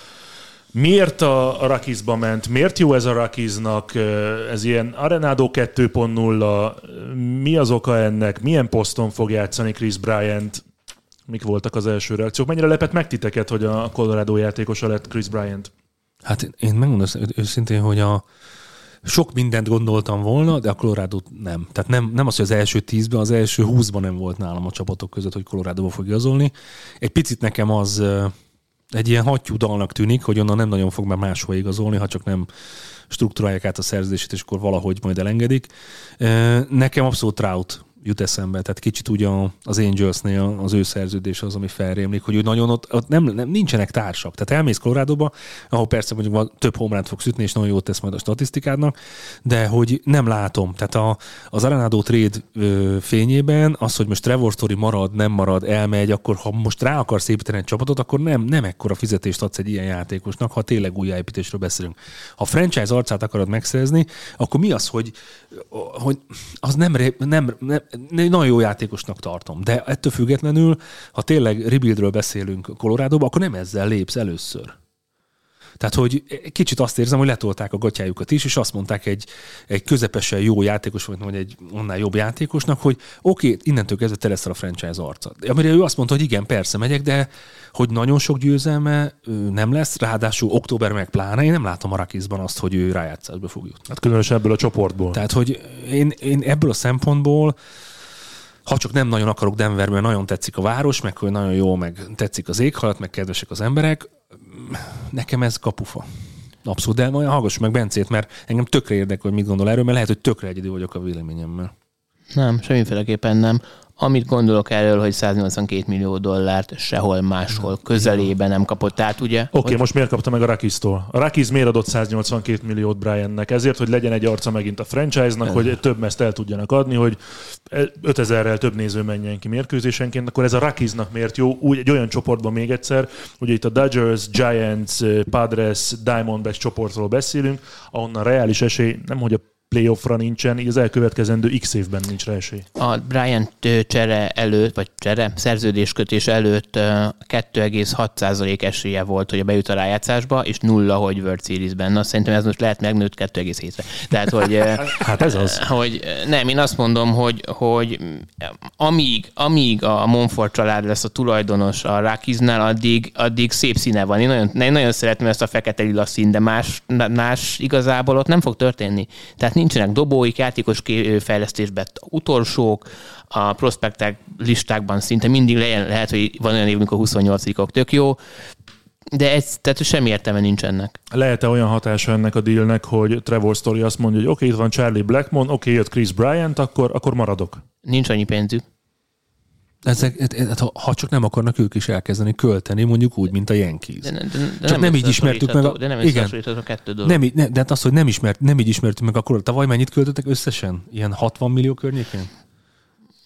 Miért a Rockiesba ment? Miért jó ez a Rockiesnak? Ez ilyen Arenado kettő pont nulla. Mi az oka ennek? Milyen poszton fog játszani Chris Bryant? Mik voltak az első reakciók? Mennyire lepett meg titeket, hogy a Colorado játékosa lett Chris Bryant? Hát én megmondom őszintén, hogy a sok mindent gondoltam volna, de a Colorado nem. Tehát nem, nem az, hogy az első tízben, az első húszban nem volt nálam a csapatok között, hogy Coloradoba fog igazolni. Egy picit nekem az egy ilyen hattyú dalnak tűnik, hogy onnan nem nagyon fog már máshol igazolni, ha csak nem struktúrálják át a szerződését, és akkor valahogy majd elengedik. Nekem abszolút Trout jut eszembe, tehát kicsit úgy az Angelsnél az ő szerződés az, ami felrémlik, hogy ő nagyon ott, ott nem, nem, nincsenek társak. Tehát elmész Coloradoba, ahol persze mondjuk több homránt fogsz ütni, és nagyon jót tesz majd a statisztikádnak, de hogy nem látom. Tehát a, az Arenado trade ö, fényében az, hogy most Trevor Story marad, nem marad, elmegy, akkor ha most rá akarsz építeni egy csapatot, akkor nem, nem ekkora fizetést adsz egy ilyen játékosnak, ha tényleg újjáépítésről beszélünk. Ha a franchise arcát akarod megszerezni, akkor mi az, hogy, hogy az nem, nem, nem nagyon jó játékosnak tartom, de ettől függetlenül, ha tényleg rebuildről beszélünk Coloradoba, akkor nem ezzel lépsz először. Tehát, hogy kicsit azt érzem, hogy letolták a gatyájukat is, és azt mondták egy, egy közepesen jó játékos, vagy egy annál jobb játékosnak, hogy oké, okay, innentől kezdve te leszel a franchise arca. Amire ő azt mondta, hogy igen, persze megyek, de hogy nagyon sok győzelme nem lesz, ráadásul október meg pláne, én nem látom a Rockiesban azt, hogy ő rájátszásba fog jutni. Hát különösen ebből a csoportból. Tehát, hogy én, én ebből a szempontból, ha csak nem nagyon akarok Denverben, nagyon tetszik a város, meg hogy nagyon jó, meg tetszik az éghajlat, meg kedvesek az emberek, nekem ez kapufa. Abszolút, de majd hallgass meg Bencét, mert engem tökre érdekel, hogy mit gondol erről, mert lehet, hogy tökre egyedül vagyok a véleményemmel. Nem, semmiféleképpen nem. Amit gondolok erről, hogy száznyolcvankét millió dollárt sehol máshol közelében nem kapott át, ugye? Oké, okay, hogy... most miért kapta meg a Rockies-tól? A Rockies miért adott száznyolcvankét milliót Bryannek? Ezért, hogy legyen egy arca megint a franchise-nak, ez. Hogy több meszt el tudjanak adni, hogy ötezerrel több néző menjen ki mérkőzésenként, akkor ez a Rockiesnak miért jó? Úgy egy olyan csoportban még egyszer, ugye itt a Dodgers, Giants, Padres, Diamondbacks csoportról beszélünk, ahonnan reális esély, nem hogy a playoffra nincsen, így az elkövetkezendő X évben nincs rá esély. A Bryant csere előtt, vagy csere, szerződéskötés előtt kettő egész hat százalék esélye volt, hogy bejut a rájátszásba, és nulla, hogy World Series-ben. Na, szerintem ez most lehet megnőtt kettő egész hétre. Tehát, hogy... hát ez az. Hogy nem, én azt mondom, hogy, hogy amíg, amíg a Monfort család lesz a tulajdonos a Rockiesnál, addig, addig szép színe van. Én nagyon, én nagyon szeretem ezt a fekete-lila szín, de más, más igazából ott nem fog történni. Tehát nincsenek dobóik, játékos fejlesztésben utolsók, a prospektek listákban szinte mindig legyen, lehet, hogy van olyan év, amikor huszonnyolcadikok tök jó, de ez, tehát semmi értelme nincs ennek. Lehet-e olyan hatása ennek a dealnek, hogy Trevor Story azt mondja, hogy oké, okay, itt van Charlie Blackmon, oké, okay, jött Chris Bryant, akkor, akkor maradok? Nincs annyi pénzük. Ezek, ha csak nem akarnak ők is elkezdeni költeni, mondjuk úgy, mint a Yankees. De, de, de csak nem, nem így ismertük meg. A, de nem igen, a kettő dolog. Nem, ne, de hát az, hogy nem, ismert, nem így ismertük meg, akkor tavaly mennyit költöttek összesen? Ilyen hatvan millió környékén?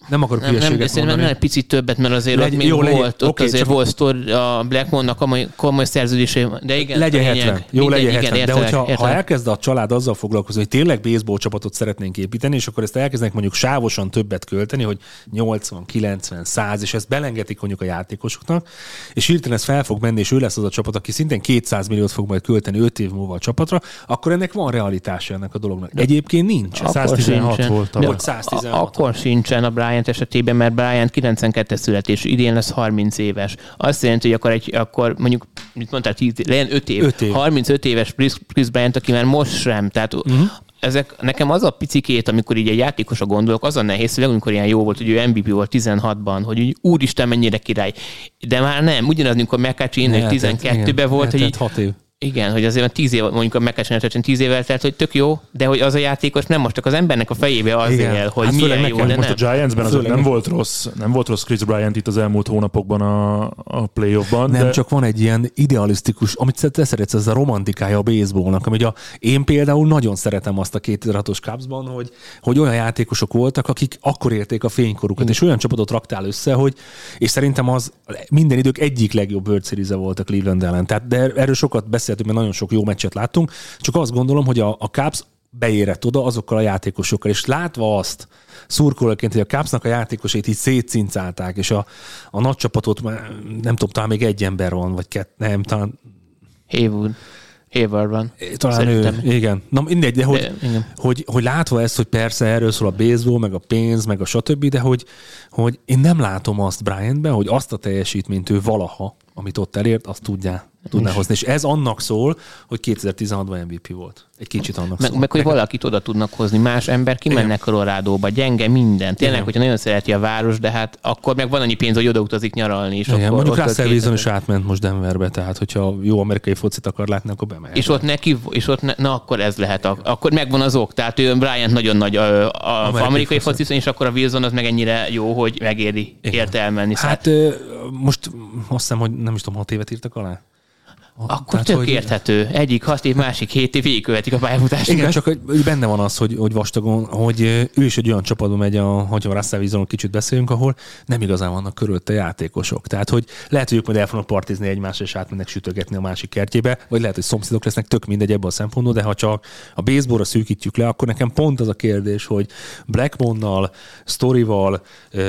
Nem akarok nem, nem, hülyeséget mondani. Nem, egy picit többet, mert azért Legy, ott még jó, volt, legyen, ott okay, azért csak... volt sztor, a Blackmonnak komoly, komoly szerződése, de igen. Legyen hetven, jó legyen hetven, igen, de értelek, hogyha értelek. ha elkezd a család azzal foglalkozni, hogy tényleg baseball csapatot szeretnénk építeni, és akkor ezt elkezdenek mondjuk sávosan többet költeni, hogy nyolcvan, kilencven, száz, és ezt belengetik mondjuk a játékosoknak, és hirtelen ez fel fog menni, és ő lesz az a csapat, aki szintén kétszáz milliót fog majd költeni öt év múlva a csapatra, akkor ennek van realitása ennek a dolognak. Egyébként nincs. száz tizenhat volt a száz tizenhat. Akkor sincsen a Bryant esetében, mert Bryant kilencvenkettes születés, idén lesz harminc éves. Azt jelenti, hogy akkor, egy, akkor mondjuk, mit mondtál, tíz, legyen öt év, öt év. harmincöt éves Chris Bryant, aki már most sem, tehát uh-huh. ezek, nekem az a picikét, amikor így egy játékosra gondolok, az a nehéz, hogy amikor ilyen jó volt, hogy ő em vé pé volt tizenhatban, hogy úgy, úristen, mennyire király. De már nem, ugyanaz, amikor McCutcheon tizenkettőben volt, hogy így, hat év. Igen, hogy azért tíz év, mondjuk a McCutcheon tíz évvel telt, hogy tök jó, de hogy az a játékos nem most csak az embernek a fejébe az él, hogy hát milyen jó, de most nem. a Giantsben azért nem volt rossz, nem volt rossz Chris Bryant itt az elmúlt hónapokban a, a playoffban. Nem, de... csak van egy ilyen idealisztikus, amit te szeretsz, ez a romantikája a baseballnak, ami a, én például nagyon szeretem azt a kétezer-hatos Cubsban, hogy, hogy olyan játékosok voltak, akik akkor érték a fénykorukat, mm. és olyan csapatot raktál össze, hogy, és szerintem az minden idők egyik legjobb World Series-e volt a Cleveland ellen. Tehát, de erről sokat beszéltünk, mert nagyon sok jó meccset láttunk, csak azt gondolom, hogy a, a Cubs beérett oda azokkal a játékosokkal, és látva azt szurkolóként, hogy a Cubsnak a játékosait így szétcincálták, és a, a nagy csapatot, nem tudom, talán még egy ember van, vagy kett, nem, talán... Haywood. Haywardban. Talán Szerintem. ő, igen. Na mindegy, de hogy, de, hogy, hogy látva ezt, hogy persze erről szól a baseball, meg a pénz, meg a stb., de hogy, hogy én nem látom azt Bryantben, hogy azt a teljesítményt ő valaha, amit ott elért, azt tudja, tudná hozni. És ez annak szól, hogy kétezer-tizenhatban em vé pé volt. Egy kicsit annak meg, szól. Meg, hogy valakit oda tudnak hozni. Más ember kimennek Colorado-ba, gyenge minden. Tényleg, igen. hogyha nagyon szereti a város, de hát akkor meg van annyi pénz, hogy oda utazik nyaralni. És igen, akkor mondjuk Russell Wilson is átment most Denverbe, tehát hogyha jó amerikai focit akar látni, akkor bemehet. És ott neki, és ott ne, na akkor ez lehet. Akkor megvan az ok. Tehát ő Bryant nagyon nagy a, a amerikai, amerikai foci, és akkor a Wilson az meg ennyire jó, hogy megéri érte elmenni. Hát szóval... most azt hiszem, hogy nem is tudom, hat évet írtak alá. Akkor tehát, tök hogy... érthető. Egyik hat év, másik hét év végigkövetik a pályafutást. Igen, csak hogy benne van az, hogy, hogy vastagon, hogy ő is egy olyan csapatban megy, a, hogyha a Russell Wilsonról kicsit beszélünk, ahol nem igazán vannak körülötte játékosok. Tehát, hogy lehet, hogy ők majd el fognak partizni egymásra, és átmennek sütögetni a másik kertjébe, vagy lehet, hogy szomszédok lesznek, tök mindegy ebből a szempontból, de ha csak a baseballra szűkítjük le, akkor nekem pont az a kérdés, hogy Blackmonnal, Storyval,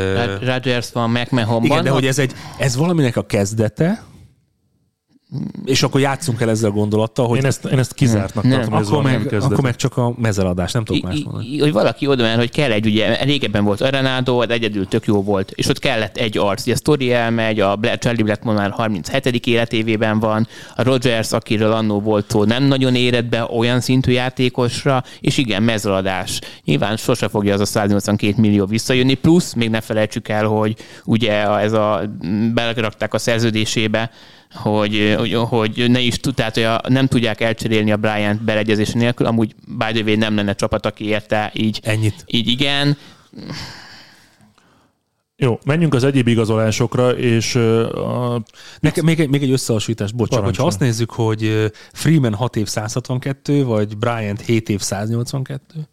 Rodgers van, McMahon. Igen, de hogy ez, egy, ez valaminek a kezdete, és akkor játszunk el ezzel a gondolattal, hogy... Én ezt, én ezt kizártnak nem, tartom, hogy ez akkor van, meg, akkor meg csak a mezeladás, nem tudok más mondani. Hogy valaki oda ment, hogy kell egy, ugye régebben volt Arenado, egyedül tök jó volt, és ott kellett egy arc. Ugye a Story elmegy, a Black, Charlie Blackmon már harminchetedik életévében van, a Rodgers, akiről annó volt szó, nem nagyon érett be olyan szintű játékosra, és igen, mezeladás. Nyilván sose fogja az a száznyolcvankét millió visszajönni, plusz még ne felejtsük el, hogy ugye ez a belerakták a szerződésébe, hogy, hogy, hogy ne is tud, tehát hogy a, nem tudják elcserélni a Bryant beleegyezése nélkül, amúgy by the way nem lenne csapat, aki érte, így, Ennyit. így igen. Jó, menjünk az egyéb igazolásokra, és a... Nekem még egy, még egy összehasonlítás, bocsánat, hogyha azt nézzük, hogy Freeman hat év száz hatvankettő, vagy Bryant hét év száz nyolcvankettő,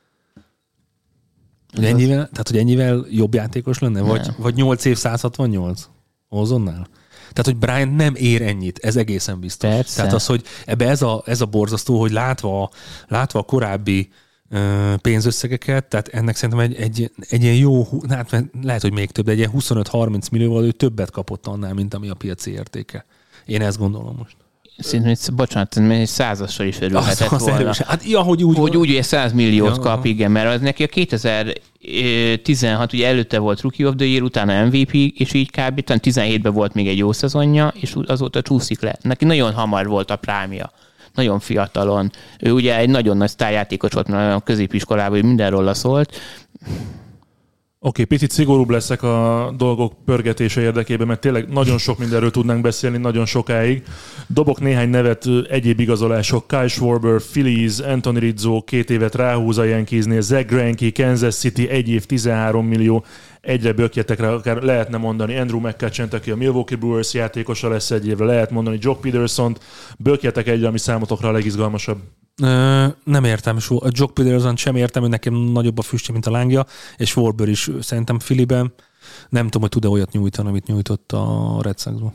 hogy ennyivel, tehát, hogy ennyivel jobb játékos lenne? Vagy, vagy nyolc év száz hatvannyolc? Ozonnál? Tehát, hogy Bryant nem ér ennyit, ez egészen biztos. Persze. Tehát az, hogy ebbe ez a, ez a borzasztó, hogy látva, látva a korábbi uh, pénzösszegeket, tehát ennek szerintem egy, egy, egy ilyen jó, hát lehet, hogy még több, de egy ilyen huszonöt-harminc millióval ő többet kapott annál, mint ami a piaci értéke. Én ezt gondolom most. Szerintem, bocsánat, egy százassal is örülhetett az, az volna. Erős. Hát, ja, hogy úgy, hogy úgy ugye száz milliót ja, kap, igen, mert az neki a kétezer-tizenhat, ugye előtte volt Rookie of the Year, utána em vé pé, és így kb. Talán tizenhétben volt még egy jó szezonja, és azóta csúszik le. Neki nagyon hamar volt a prámja. Nagyon fiatalon. Ő ugye egy nagyon nagy sztárjátékos volt, mert a középiskolában hogy mindenről szólt. Oké, okay, picit szigorúbb leszek a dolgok pörgetése érdekében, mert tényleg nagyon sok mindenről tudnánk beszélni, nagyon sokáig. Dobok néhány nevet, egyéb igazolások. Kyle Schwarber, Phillies, Anthony Rizzo, két évet ráhúz a Yankeesnél, Zach Greinke, Kansas City, egy év tizenhárom millió, egyre bökjetekre akár lehetne mondani Andrew McCutcheon-t, aki a Milwaukee Brewers játékosa lesz egy évre, lehet mondani Jock Petersont, bökjetek egyre, ami számotokra a legizgalmasabb. Ö, nem értem. A Jock Peterson sem értem, hogy nekem nagyobb a füstje, mint a lángja, és Warburg is szerintem Phillyben nem tudom, hogy tud-e olyat nyújtani, amit nyújtott a Red Sox-ban.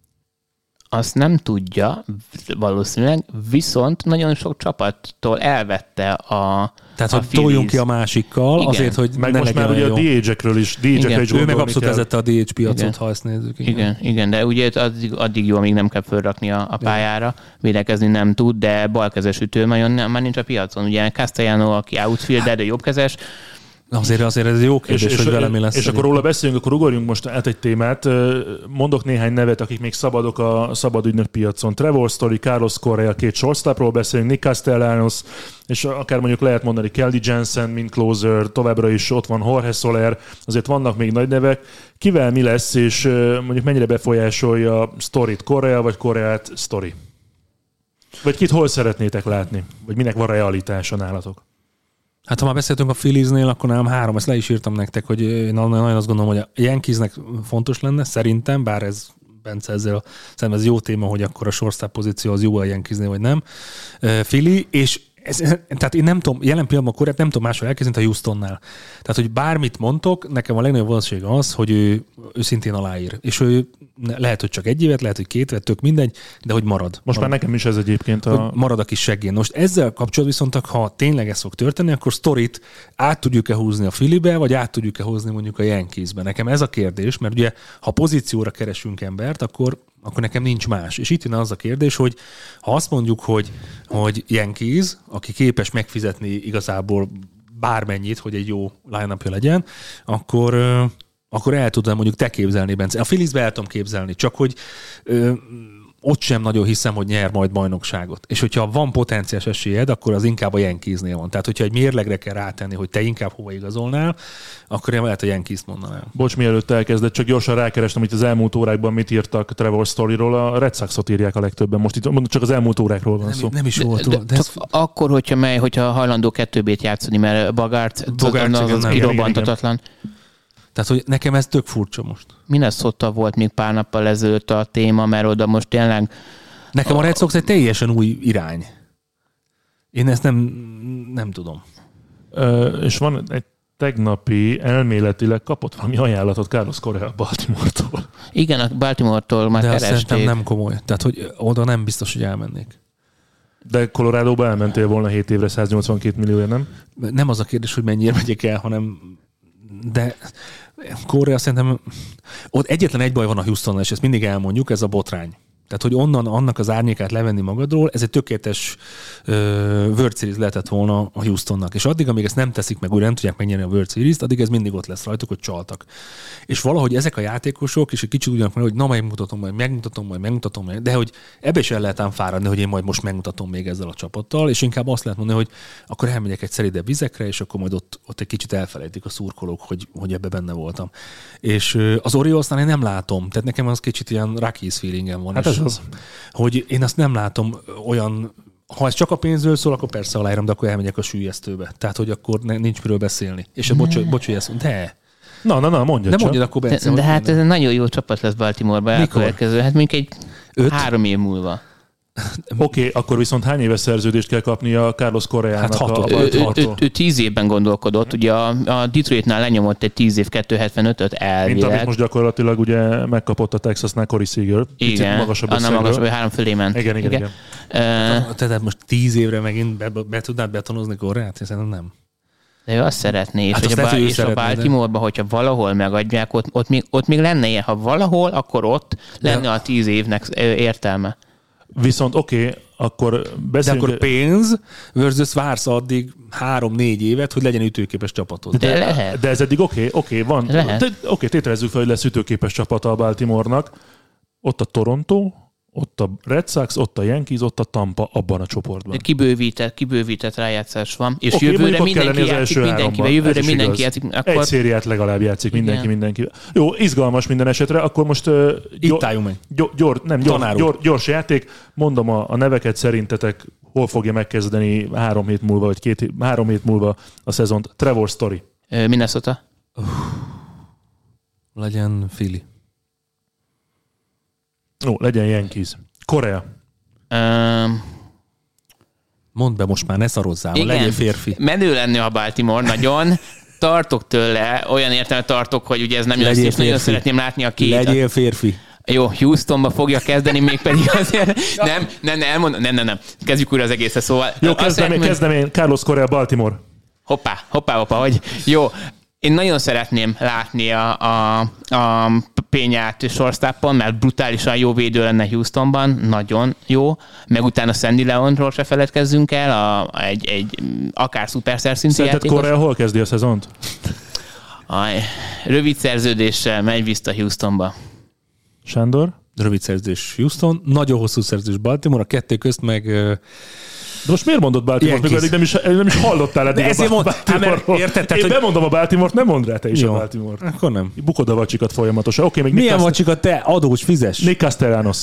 Azt nem tudja valószínűleg, viszont nagyon sok csapattól elvette a Tehát, hogy toljunk ki a másikkal, igen. azért, hogy meg ne most legyen már ugye jó. a dé há-ekről is, dé há-ekre is ő meg abszolút kell. vezette a dé há piacot, igen. ha ezt nézzük. Igen, igen, igen de ugye addig, addig jó, amíg nem kell fölrakni a, a pályára, védekezni nem tud, de balkezes ütő nagyon nem, már nincs a piacon. Ugye Castellano, aki outfielder, de jobbkezes. Azért, azért ez jó kérdés, és, hogy és, vele mi lesz. És akkor róla beszéljünk, akkor ugorjunk most át egy témát. Mondok néhány nevet, akik még szabadok a szabad ügynök piacon. Trevor Story, Carlos Correa, két shortstopról beszélünk, Nick Castellanos, és akár mondjuk lehet mondani Kelly Jensen, mint closer, továbbra is ott van Jorge Soler, azért vannak még nagy nevek. Kivel mi lesz, és mondjuk mennyire befolyásolja Storyt Correa, vagy Correát Story? Vagy kit hol szeretnétek látni? Vagy minek van realitása nálatok? Hát ha már beszéltünk a Philliesnél, akkor nálam három, ezt le is írtam nektek, hogy én nagyon azt gondolom, hogy a Yankeesnek fontos lenne, szerintem, bár ez Bence ezzel a, szerintem ez jó téma, hogy akkor a shortstop pozíció az jó a Yankeesnél, vagy nem. Philly, és ez, tehát én nem tudom, jelen pillanatban a Correát nem tudom máshol elkezdeni, mint a Houstonnál. Tehát, hogy bármit mondtok, nekem a legnagyobb valószínűség az, hogy ő, ő szintén aláír. És ő lehet, hogy csak egy évet, lehet, hogy két évet, tök mindegy, de hogy marad. Most marad. már nekem is ez egyébként a... Hogy marad a kis seggén. Most ezzel kapcsolatban viszont, ha tényleg ez fog történni, akkor Storyt át tudjuk-e húzni a Phillybe, vagy át tudjuk-e hozni mondjuk a Yankeesbe. Nekem ez a kérdés, mert ugye, ha pozícióra keresünk embert, akkor akkor nekem nincs más. És itt jön az a kérdés, hogy ha azt mondjuk, hogy, hogy Yankees, aki képes megfizetni igazából bármennyit, hogy egy jó line-upja legyen, akkor, akkor el tudom mondjuk te képzelni, Bence. A Philliesbe el tudom képzelni, csak hogy ö, ott sem nagyon hiszem, hogy nyer majd bajnokságot. És hogyha van potenciális esélyed, akkor az inkább a Yankeesnél van. Tehát, hogyha egy mérlegre kell rátenni, hogy te inkább hova igazolnál, akkor én lehet a Yankees-t mondanám. Bocs, mielőtt elkezdett, csak gyorsan rákerestem, hogy az elmúlt órákban mit írtak Trevor Storyról. A Red Soxot írják a legtöbben. Most itt csak az elmúlt órákról van nem, szó. Nem is volt. De, De, de ez... akkor, hogyha mely, hogyha hajlandó kettőbét játszani, mert Bogart, Bogart az, az kirobbantatatlan. Tehát, hogy nekem ez tök furcsa most. Minnesota volt még pár nappal ezelőtt a téma, mert oda most tényleg... Nekem a Red Sox egy teljesen új irány. Én ezt nem, nem tudom. Ö, és van egy tegnapi elméletileg kapott valami ajánlatot Carlos Correa Baltimore-tól. Igen, a Baltimore-tól már de keresték. De szerintem nem komoly. Tehát, hogy oda nem biztos, hogy elmennék. De Colorado-ba elmentél volna hét évre száznyolcvankét millióért, nem? Nem az a kérdés, hogy mennyire megyek el, hanem de Correa szerintem ott egyetlen egy baj van a Houstonnal, és ezt mindig elmondjuk, ez a botrány. Tehát, hogy onnan annak az árnyékát levenni magadról, ez egy tökéletes uh, World Series lehetett volna a Houstonnak. És addig, amíg ezt nem teszik meg, újra nem tudják megnyerni a World Series-t, addig ez mindig ott lesz rajtuk, hogy csaltak. És valahogy ezek a játékosok, és egy kicsit ugyanak meg, hogy na, megmutatom, majd megmutatom, majd megmutatom, majd, de hogy ebbe is el lehet ám fáradni, hogy én majd most megmutatom még ezzel a csapattal, és inkább azt lehet mondani, hogy akkor elmegyek egy szelidebb vizekre, és akkor majd ott, ott egy kicsit elfelejtik a szurkolók, hogy, hogy ebbe benne voltam. És uh, az Oriolsnál én nem látom, tehát nekem az kicsit ilyen Rockies feelingem van. Hát az. Hogy én azt nem látom olyan, ha ez csak a pénzről szól, akkor persze aláírom, de akkor elmegyek a süllyesztőbe. Tehát, hogy akkor ne, nincs miről beszélni. És bocs, bocs, hogy ezt mondom, de... Na, na, na, mondjad csak. De mondjad akkor, Bence. De, de hát ez egy nagyon jó csapat lesz Baltimore-ba elkövetkező. Hát mondjuk egy Öt? három év múlva. Oké, okay, akkor viszont hány éves szerződést kell kapnia Carlos Correának? Hát a ő, ő, ő, ő tíz évben gondolkodott, ugye a, a Detroitnál lenyomott egy tíz év kettő hetvenötöt elvileg. Mint amit most gyakorlatilag ugye megkapott a Texasnál Corey Seager. Igen, magasabb annál magasabb, hogy három fölé ment. Igen, igen, igen. igen. Uh, Tehát most tíz évre megint be, be, be tudnád betonozni Correát? Szerintem nem. De ő azt szeretné, és, hát hogy azt a, lehet, és a Baltimore-ba, hogyha valahol megadják, ott, ott, még, ott még lenne ilyen, ha valahol, akkor ott lenne de... a tíz évnek értelme. Viszont oké, okay, akkor beszéljünk... De akkor pénz versus vársz addig három-négy évet, hogy legyen ütőképes csapatod. De, de lehet. De ez eddig oké, okay, oké, okay, van. Oké, okay, tételezzük fel, hogy lesz ütőképes csapata a Baltimore-nak. Ott a Toronto, ott a Red Sox, ott a Yankees, ott a Tampa abban a csoportban. De kibővített, kibővített rájátszás van. És okay, jövőre mindenki játszik mindenkivel. Jövőre mindenki játszik. Akkor... Egy szériát legalább játszik mindenki mindenkivel. Jó, izgalmas minden esetre. Akkor most uh, itt álljunk meg. Gyor, gyor, nem, gyors, gyors, gyors játék. Mondom a, a neveket, szerintetek hol fogja megkezdeni három hét múlva, vagy két, három hét múlva a szezont. Trevor Story. Minnesota. Uh, legyen Philly. Ó, legyen Yankees. Korea. Um, Mondd be most már, ne szarozzál, legyél férfi. Menő lenne a Baltimore nagyon. Tartok tőle, olyan értelme tartok, hogy ugye ez nem jön, és nagyon szeretném látni a két. Legyél férfi. Jó, Houstonba fogja kezdeni, mégpedig azért... Nem, nem, nem, elmondom, nem, nem, nem. Kezdjük újra az egészet, szóval... Jó, kezdem én, kezdem én. Carlos Correa, Baltimore. Hoppá, hoppá, hoppá, hogy... Jó, én nagyon szeretném látni a, a, a Pényát shortstopon, mert brutálisan jó védő lenne Houstonban, nagyon jó. Meg utána Sandy Leonról se feledkezzünk el, a, egy, egy akár szuperszer szintű Szerinted játékos. Correa hol kezdi a szezont? Aj, rövid szerződéssel megy vissza Houstonba. Sándor? Rövid szerződés Houston, nagyon hosszú szerződés Baltimore, a kettő közt meg... De most miért mondod Baltimore-t, mikor eddig nem is, nem is hallottál eddig a mond, Baltimore-ról? Érted, Én hogy... bemondom a Baltimore-t, nem mondd rá te is jó, a Baltimore-t. Akkor nem. Bukod a vacsikat folyamatosan. Okay, még milyen Nick vacsikat te? Adós, fizes. Nick Castellanos.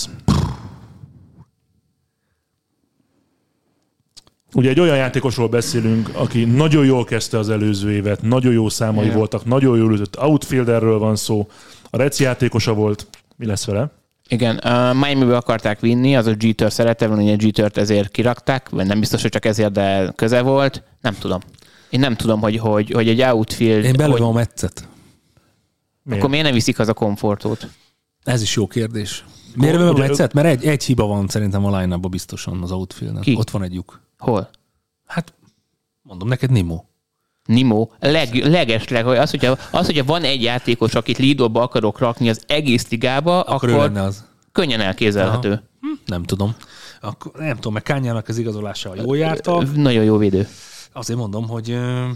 Ugye egy olyan játékosról beszélünk, aki nagyon jól kezdte az előző évet, nagyon jó számai yeah. voltak, nagyon jól ütött. Outfielderről van szó. A Reds játékosa volt. Mi lesz vele? Igen, uh, Miami-ből akarták vinni, az a Jeter szerette volna, hogy a Jetert ezért kirakták, nem biztos, hogy csak ezért, de köze volt. Nem tudom. Én nem tudom, hogy, hogy, hogy egy outfield... Én belőlem hogy... a Metszet. Miért? Akkor miért nem viszik az a komfortot? Ez is jó kérdés. Miért belőlem a Metszet? Mert egy, egy hiba van szerintem a line-upban biztosan az outfielden. Ki? Ott van egy lyuk. Hol? Hát, mondom neked, Nimo. Nimo, leg, legesleg, az hogyha, az, hogyha van egy játékos, akit lead-ba akarok rakni az egész ligába, akkor, akkor az. Könnyen elképzelhető. Hm, nem tudom. Akkor, nem tudom, mert Kányának az igazolása jól járta. Nagyon jó védő. Azért mondom, hogy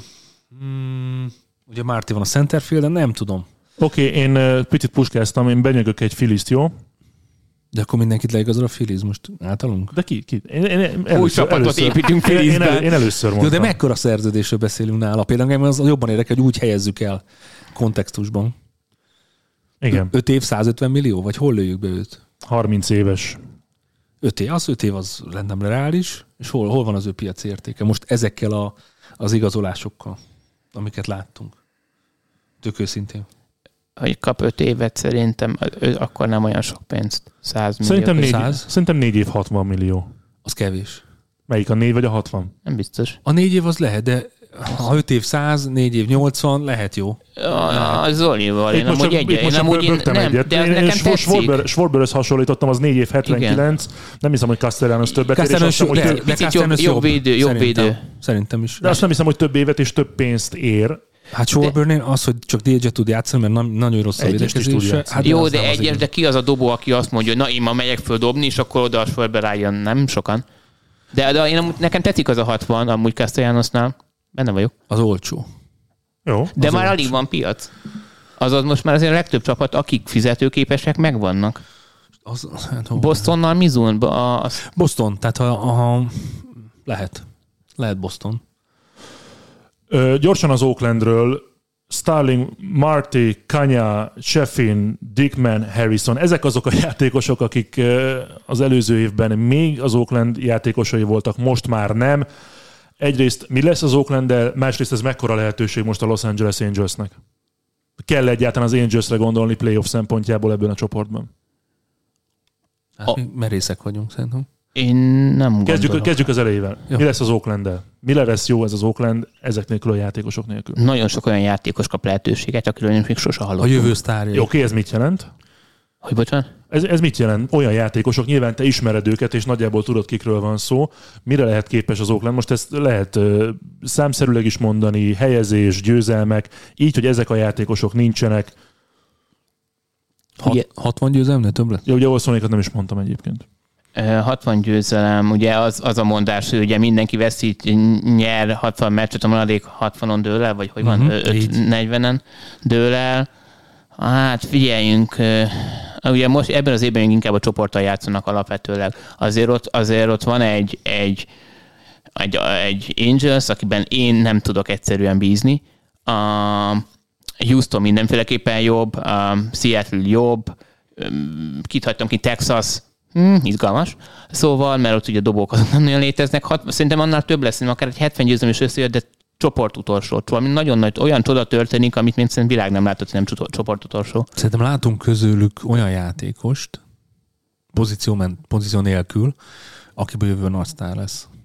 mm, ugye Márti van a centerfielden, nem tudom. Oké, okay, én uh, picit puskáztam, én benyögök egy Philist, jó? De akkor mindenkit leigazol a Phillies most általunk? De ki? ki? Én, én, először, új csapatot először, építünk Philliesben. Én, én, én először mondtam. Jó, de mekkora szerződésről beszélünk nála? Például az jobban érdekel, hogy úgy helyezzük el kontextusban. Igen. öt év, százötven millió? Vagy hol lőjük be őt? harminc éves. öt év, az öt év az rendben reális, és hol, hol van az ő piaci értéke? Most ezekkel a, az igazolásokkal, amiket láttunk. Tök őszintén. Hogy kap öt évet, szerintem akkor nem olyan sok pénzt. száz millió. Szerintem négy, szerintem négy év hatvan millió. Az kevés. Melyik, a négy vagy a hatvan? Nem biztos. A négy év az lehet, de ha öt év száz, négy év nyolcvan, lehet jó. A, a Zolival, én amúgy egy, én amúgy én, nem, egyet. de én, nekem én tetszik. Schwarberhez hasonlítottam, az négy év hetvenkilenc. Igen. Nem hiszem, hogy Castellanos többet ér, és azt hiszem, hogy több, picit jobb, jobb védő, jobb szerintem, védő. Szerintem is. De azt nem hiszem, hogy több évet és több pénzt ér. Hát Schwarbernél az, hogy csak dé jé tud játszani, mert nem, nagyon rossz a védekezése. Hát jó, de egyes, de ki az a dobó, aki azt mondja, hogy na én ma megyek föl dobni, és akkor oda a Schwarber rájön. Nem sokan. De, de én amúgy, nekem tetszik az a hatvan, amúgy Castellanosnál. Benne vagyok. Az olcsó. Jó. De már olcsó. Alig van piac. Azaz most már azért a legtöbb csapat, akik fizetőképesek, megvannak. Az, hát, Bostonnal Mizun? Az... Boston, tehát ha, ha lehet. Lehet Boston. Ö, gyorsan az Oaklandről. Starling, Marty, Kanya, Sheffin, Dickman, Harrison. Ezek azok a játékosok, akik az előző évben még az Oakland játékosai voltak, most már nem. Egyrészt mi lesz az Oakland-del, másrészt ez mekkora lehetőség most a Los Angeles Angelsnek? Kell egyáltalán az Angelsre gondolni playoff szempontjából ebben a csoportban? Hát a... mi merészek vagyunk szerintem. Én nem kezdjük, gondolom. Kezdjük az elejével. Jó. Mi lesz az Oakland-del? Mi lesz jó ez az Oakland ezek nélkül a játékosok nélkül? Nagyon sok olyan játékos kap lehetőséget, akiről én még sose hallottam. A jövő sztárja. Jó, oké, ez mit jelent? Hogy bocsánat? Ez, ez mit jelent? Olyan játékosok, nyilván te ismered őket, és nagyjából tudod, kikről van szó. Mire lehet képes az Oakland? Most ezt lehet uh, számszerűleg is mondani, helyezés, győzelmek, így, hogy ezek a játékosok nincsenek. Hat, hatvan győzelmnél több lett? Ja, ugye Olszónékat nem is mondtam egyébként. hatvan győzelem, ugye az, az a mondás, hogy ugye mindenki veszít, nyer hatvan meccset, a maradék hatvanon dől el, vagy hogy van, uh-huh, öt negyvenen dől el. Hát figyeljünk, ugye most ebben az évben inkább a csoporttal játszanak alapvetőleg. Azért ott, azért ott van egy, egy, egy, egy Angels, akiben én nem tudok egyszerűen bízni. A Houston mindenféleképpen jobb, a Seattle jobb, kit hagytam ki, Texas, Hmm, izgalmas. Szóval, mert ott ugye a dobók azok nem nagyon léteznek. Hat, szerintem annál több lesz, akár egy hetven győzelem is összejött, de csoport utolsó. Valami nagyon nagy, olyan csoda történik, amit még szerintem világ nem látott, hogy nem csoport utolsó. Szerintem látunk közülük olyan játékost, pozíció, pozíció nélkül, akiből jövő nagy sztár lesz.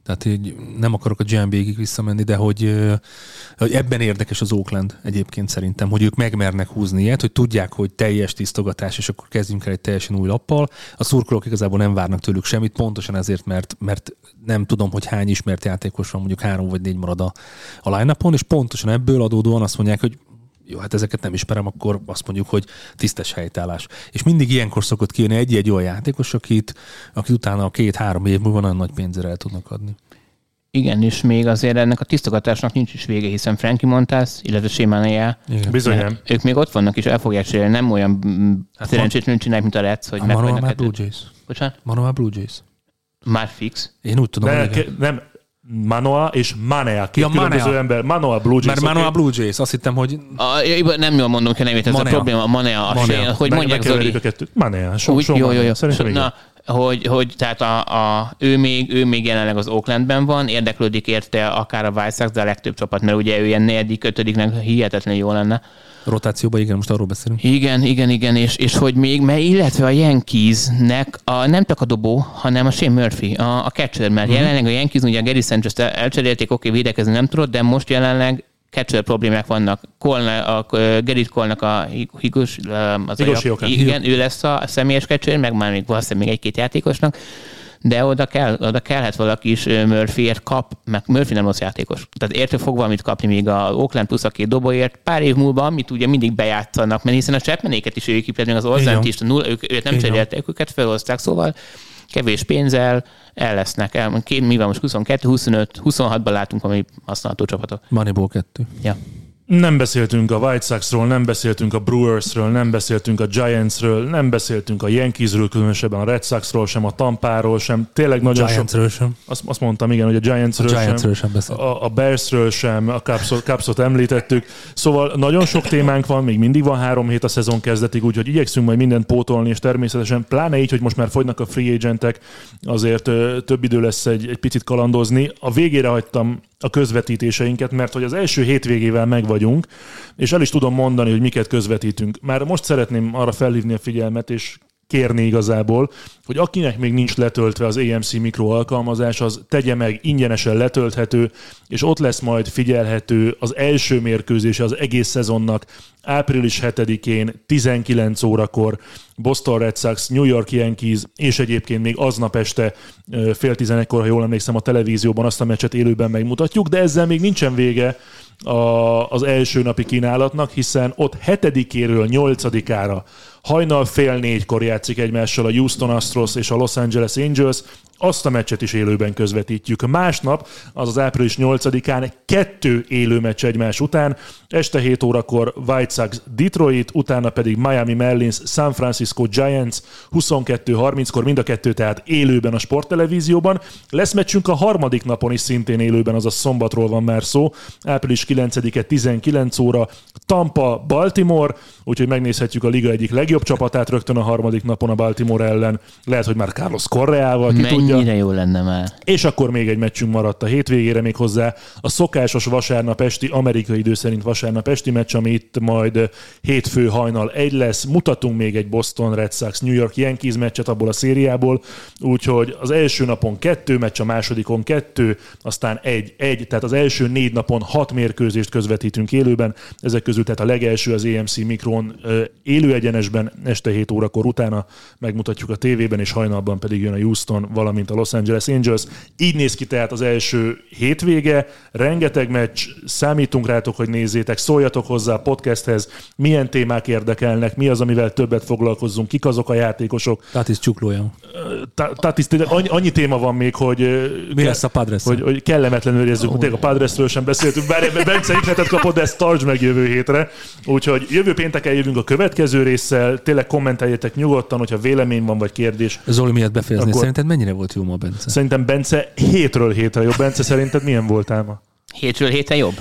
Tehát így nem akarok a gé en bé-ig visszamenni, de hogy, hogy ebben érdekes az Oakland egyébként szerintem, hogy ők megmernek húzni ilyet, hogy tudják, hogy teljes tisztogatás, és akkor kezdjünk el egy teljesen új lappal. A szurkolók igazából nem várnak tőlük semmit, pontosan ezért, mert, mert nem tudom, hogy hány ismert játékos van, mondjuk három vagy négy marad a, a line-upon, és pontosan ebből adódóan azt mondják, hogy jó, hát ezeket nem ismerem, akkor azt mondjuk, hogy tisztes helytállás. És mindig ilyenkor szokott kijönni egy-egy olyan játékos, akit, akit utána a két-három év múlva nagyon nagy pénzre el tudnak adni. Igen, és még azért ennek a tisztogatásnak nincs is vége, hiszen Frankie Montas, illetve Sémánéjá, bizony. Ők még ott vannak, és el fogják cserélni, nem olyan hát szerencsétlenül csinálják, mint a Reds, hogy megvannak. Manoa Blue Jays. Bocsánat? Manoa Blue Jays. Már fix. Én úgy tudom, ne, hogy nem. Manoa és Manea, két ja, különböző Manea. Ember. Manoa Blue Jays. Mert Manoa okay. Blue Jays, azt hittem, hogy... A, nem jól mondom, hogy nevét, ez Manea. A probléma. Manea, a Manea. Sé, hogy meg, mondják Zoli. Manea, so, úgy, so jó, jó, jó. Szerintem Na, hogy, hogy tehát a, a, ő, még, ő még jelenleg az Oaklandben van, érdeklődik érte akár a White Sox, de a legtöbb csapat, mert ugye ő ilyen negyedik, ötödiknek hihetetlenül jó lenne. Rotációban, igen, most arról beszélünk. Igen, igen, igen, és, és hogy még, mert illetve a Yankeesnek a, nem csak a dobó, hanem a Shane Murphy, a, a catcher, mert uh-huh. jelenleg a Yankees, ugye a Gary Sanchez-t elcserélték, oké, okay, védekezni nem tudott, de most jelenleg catcher problémák vannak. Cole, a, a Gerrit Cole-nak a Higos, az a, igen, ő lesz a személyes catcher, meg már még valószínűleg még egy-két játékosnak, de oda, kell, oda kellhet valaki is Murphyért kap, mert Murphy nem rossz játékos. Tehát értő fog valamit kapni még a Oakland plusz a két dobóért. Pár év múlva, amit ugye mindig bejátszanak, mert hiszen a Chapmanéket is ők képzelnek, az Olzent is, nulla, ők, őt nem cseréltek, őket felhozták, szóval kevés pénzzel el lesznek. El, két, mi van most huszonkettő, huszonöt, huszonhatban látunk valami használható csapatot. Moneyball kettő. Ja. Nem beszéltünk a White Soxról, nem beszéltünk a Brewersről, nem beszéltünk a Giantsről, nem beszéltünk a Yankeesről, különösebben a Red Soxról, sem a Tampáról, sem. Tényleg nagyon Giantsről sok... sem. Azt, azt mondtam, igen, hogy a Giantsről, a Giantsről sem, sem a, a Bearsről sem, a Cubsot, Cubsot említettük. Szóval nagyon sok témánk van, még mindig van három hét a szezon kezdetig, úgyhogy igyekszünk majd mindent pótolni, és természetesen pláne így, hogy most már fogynak a free agentek, azért ö, több idő lesz egy, egy picit kalandozni. A végére hagytam a közvetítéseinket, mert hogy az első hétvégével meg vagyunk, és el is tudom mondani, hogy miket közvetítünk. Már most szeretném arra felhívni a figyelmet, és kérni igazából, hogy akinek még nincs letöltve az á em cé Mikro alkalmazás, az tegye meg, ingyenesen letölthető, és ott lesz majd figyelhető az első mérkőzése az egész szezonnak, április hetedikén tizenkilenc órakor Boston Red Sox, New York Yankees, és egyébként még aznap este fél tizenegykor, ha jól emlékszem, a televízióban azt a meccset élőben megmutatjuk, de ezzel még nincsen vége a, az első napi kínálatnak, hiszen ott hetedikéről nyolcadikára hajnal fél négykor játszik egymással a Houston Astros és a Los Angeles Angels, azt a meccset is élőben közvetítjük. Másnap, azaz április nyolcadikán kettő élő meccs egymás után, este hét órakor White Sox Detroit, utána pedig Miami Marlins San Francisco Giants huszonkettő harminckor, mind a kettő tehát élőben a sporttelevízióban. Lesz meccsünk a harmadik napon is szintén élőben, azaz szombatról van már szó, április kilencedike tizenkilenc óra, Tampa Baltimore, úgyhogy megnézhetjük a liga egyik legjobb csapatát rögtön a harmadik napon a Baltimore ellen. Lehet, hogy már Carlos Correával, ki tudja. Mennyire jó lenne már. És akkor még egy meccsünk maradt a hétvégére, még hozzá a szokásos vasárnap esti, amerikai idő szerint vasárnap esti meccs, ami itt majd hétfő hajnal egy lesz. Mutatunk még egy Boston Red Sox New York Yankees meccset abból a szériából, úgyhogy az első napon kettő meccs, a másodikon kettő, aztán egy, egy, tehát az első négy napon hat mérkőzést közvetítünk élőben, ezek közül tehát a legelső az á em cé Mikron élő egyenesben este hét órakor, utána megmutatjuk a tévében, és hajnalban pedig jön a Houston, valamint a Los Angeles Angels. Így néz ki tehát az első hétvége, rengeteg meccs, számítunk rátok, hogy nézzétek, szóljatok hozzá a podcasthez, milyen témák érdekelnek, mi az, amivel többet foglalkozzunk, kik azok a játékosok. Tatis csuklója. Tatis, annyi, annyi téma van még, hogy, mi ke- lesz a Padres? Hogy, hogy kellemetlenül érezzük, oh. Tényleg a Padresről sem beszéltünk, bár Bence ihletet kapott, de ezt tartsd meg jövő hétre. Úgyhogy jövő pénteken jövünk a következő résszel, tényleg kommenteljetek nyugodtan, hogyha vélemény van vagy kérdés. Zoli miatt befejezni. Akkor... Szerinted mennyire volt jó ma Bence? Szerintem Bence hétről hétre jobb. Bence, szerinted milyen voltál ma? Hétről hétre jobb?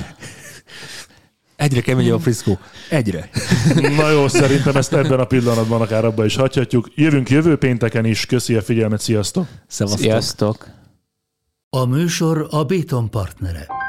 Egyre keményebb a friszkó. Egyre. Na jó, szerintem ezt ebben a pillanatban akár abba is hagyhatjuk. Jövünk jövő pénteken is. Köszi a figyelmet, sziasztok! Szevasztok! Sziasztok! A műsor a Béton partnere.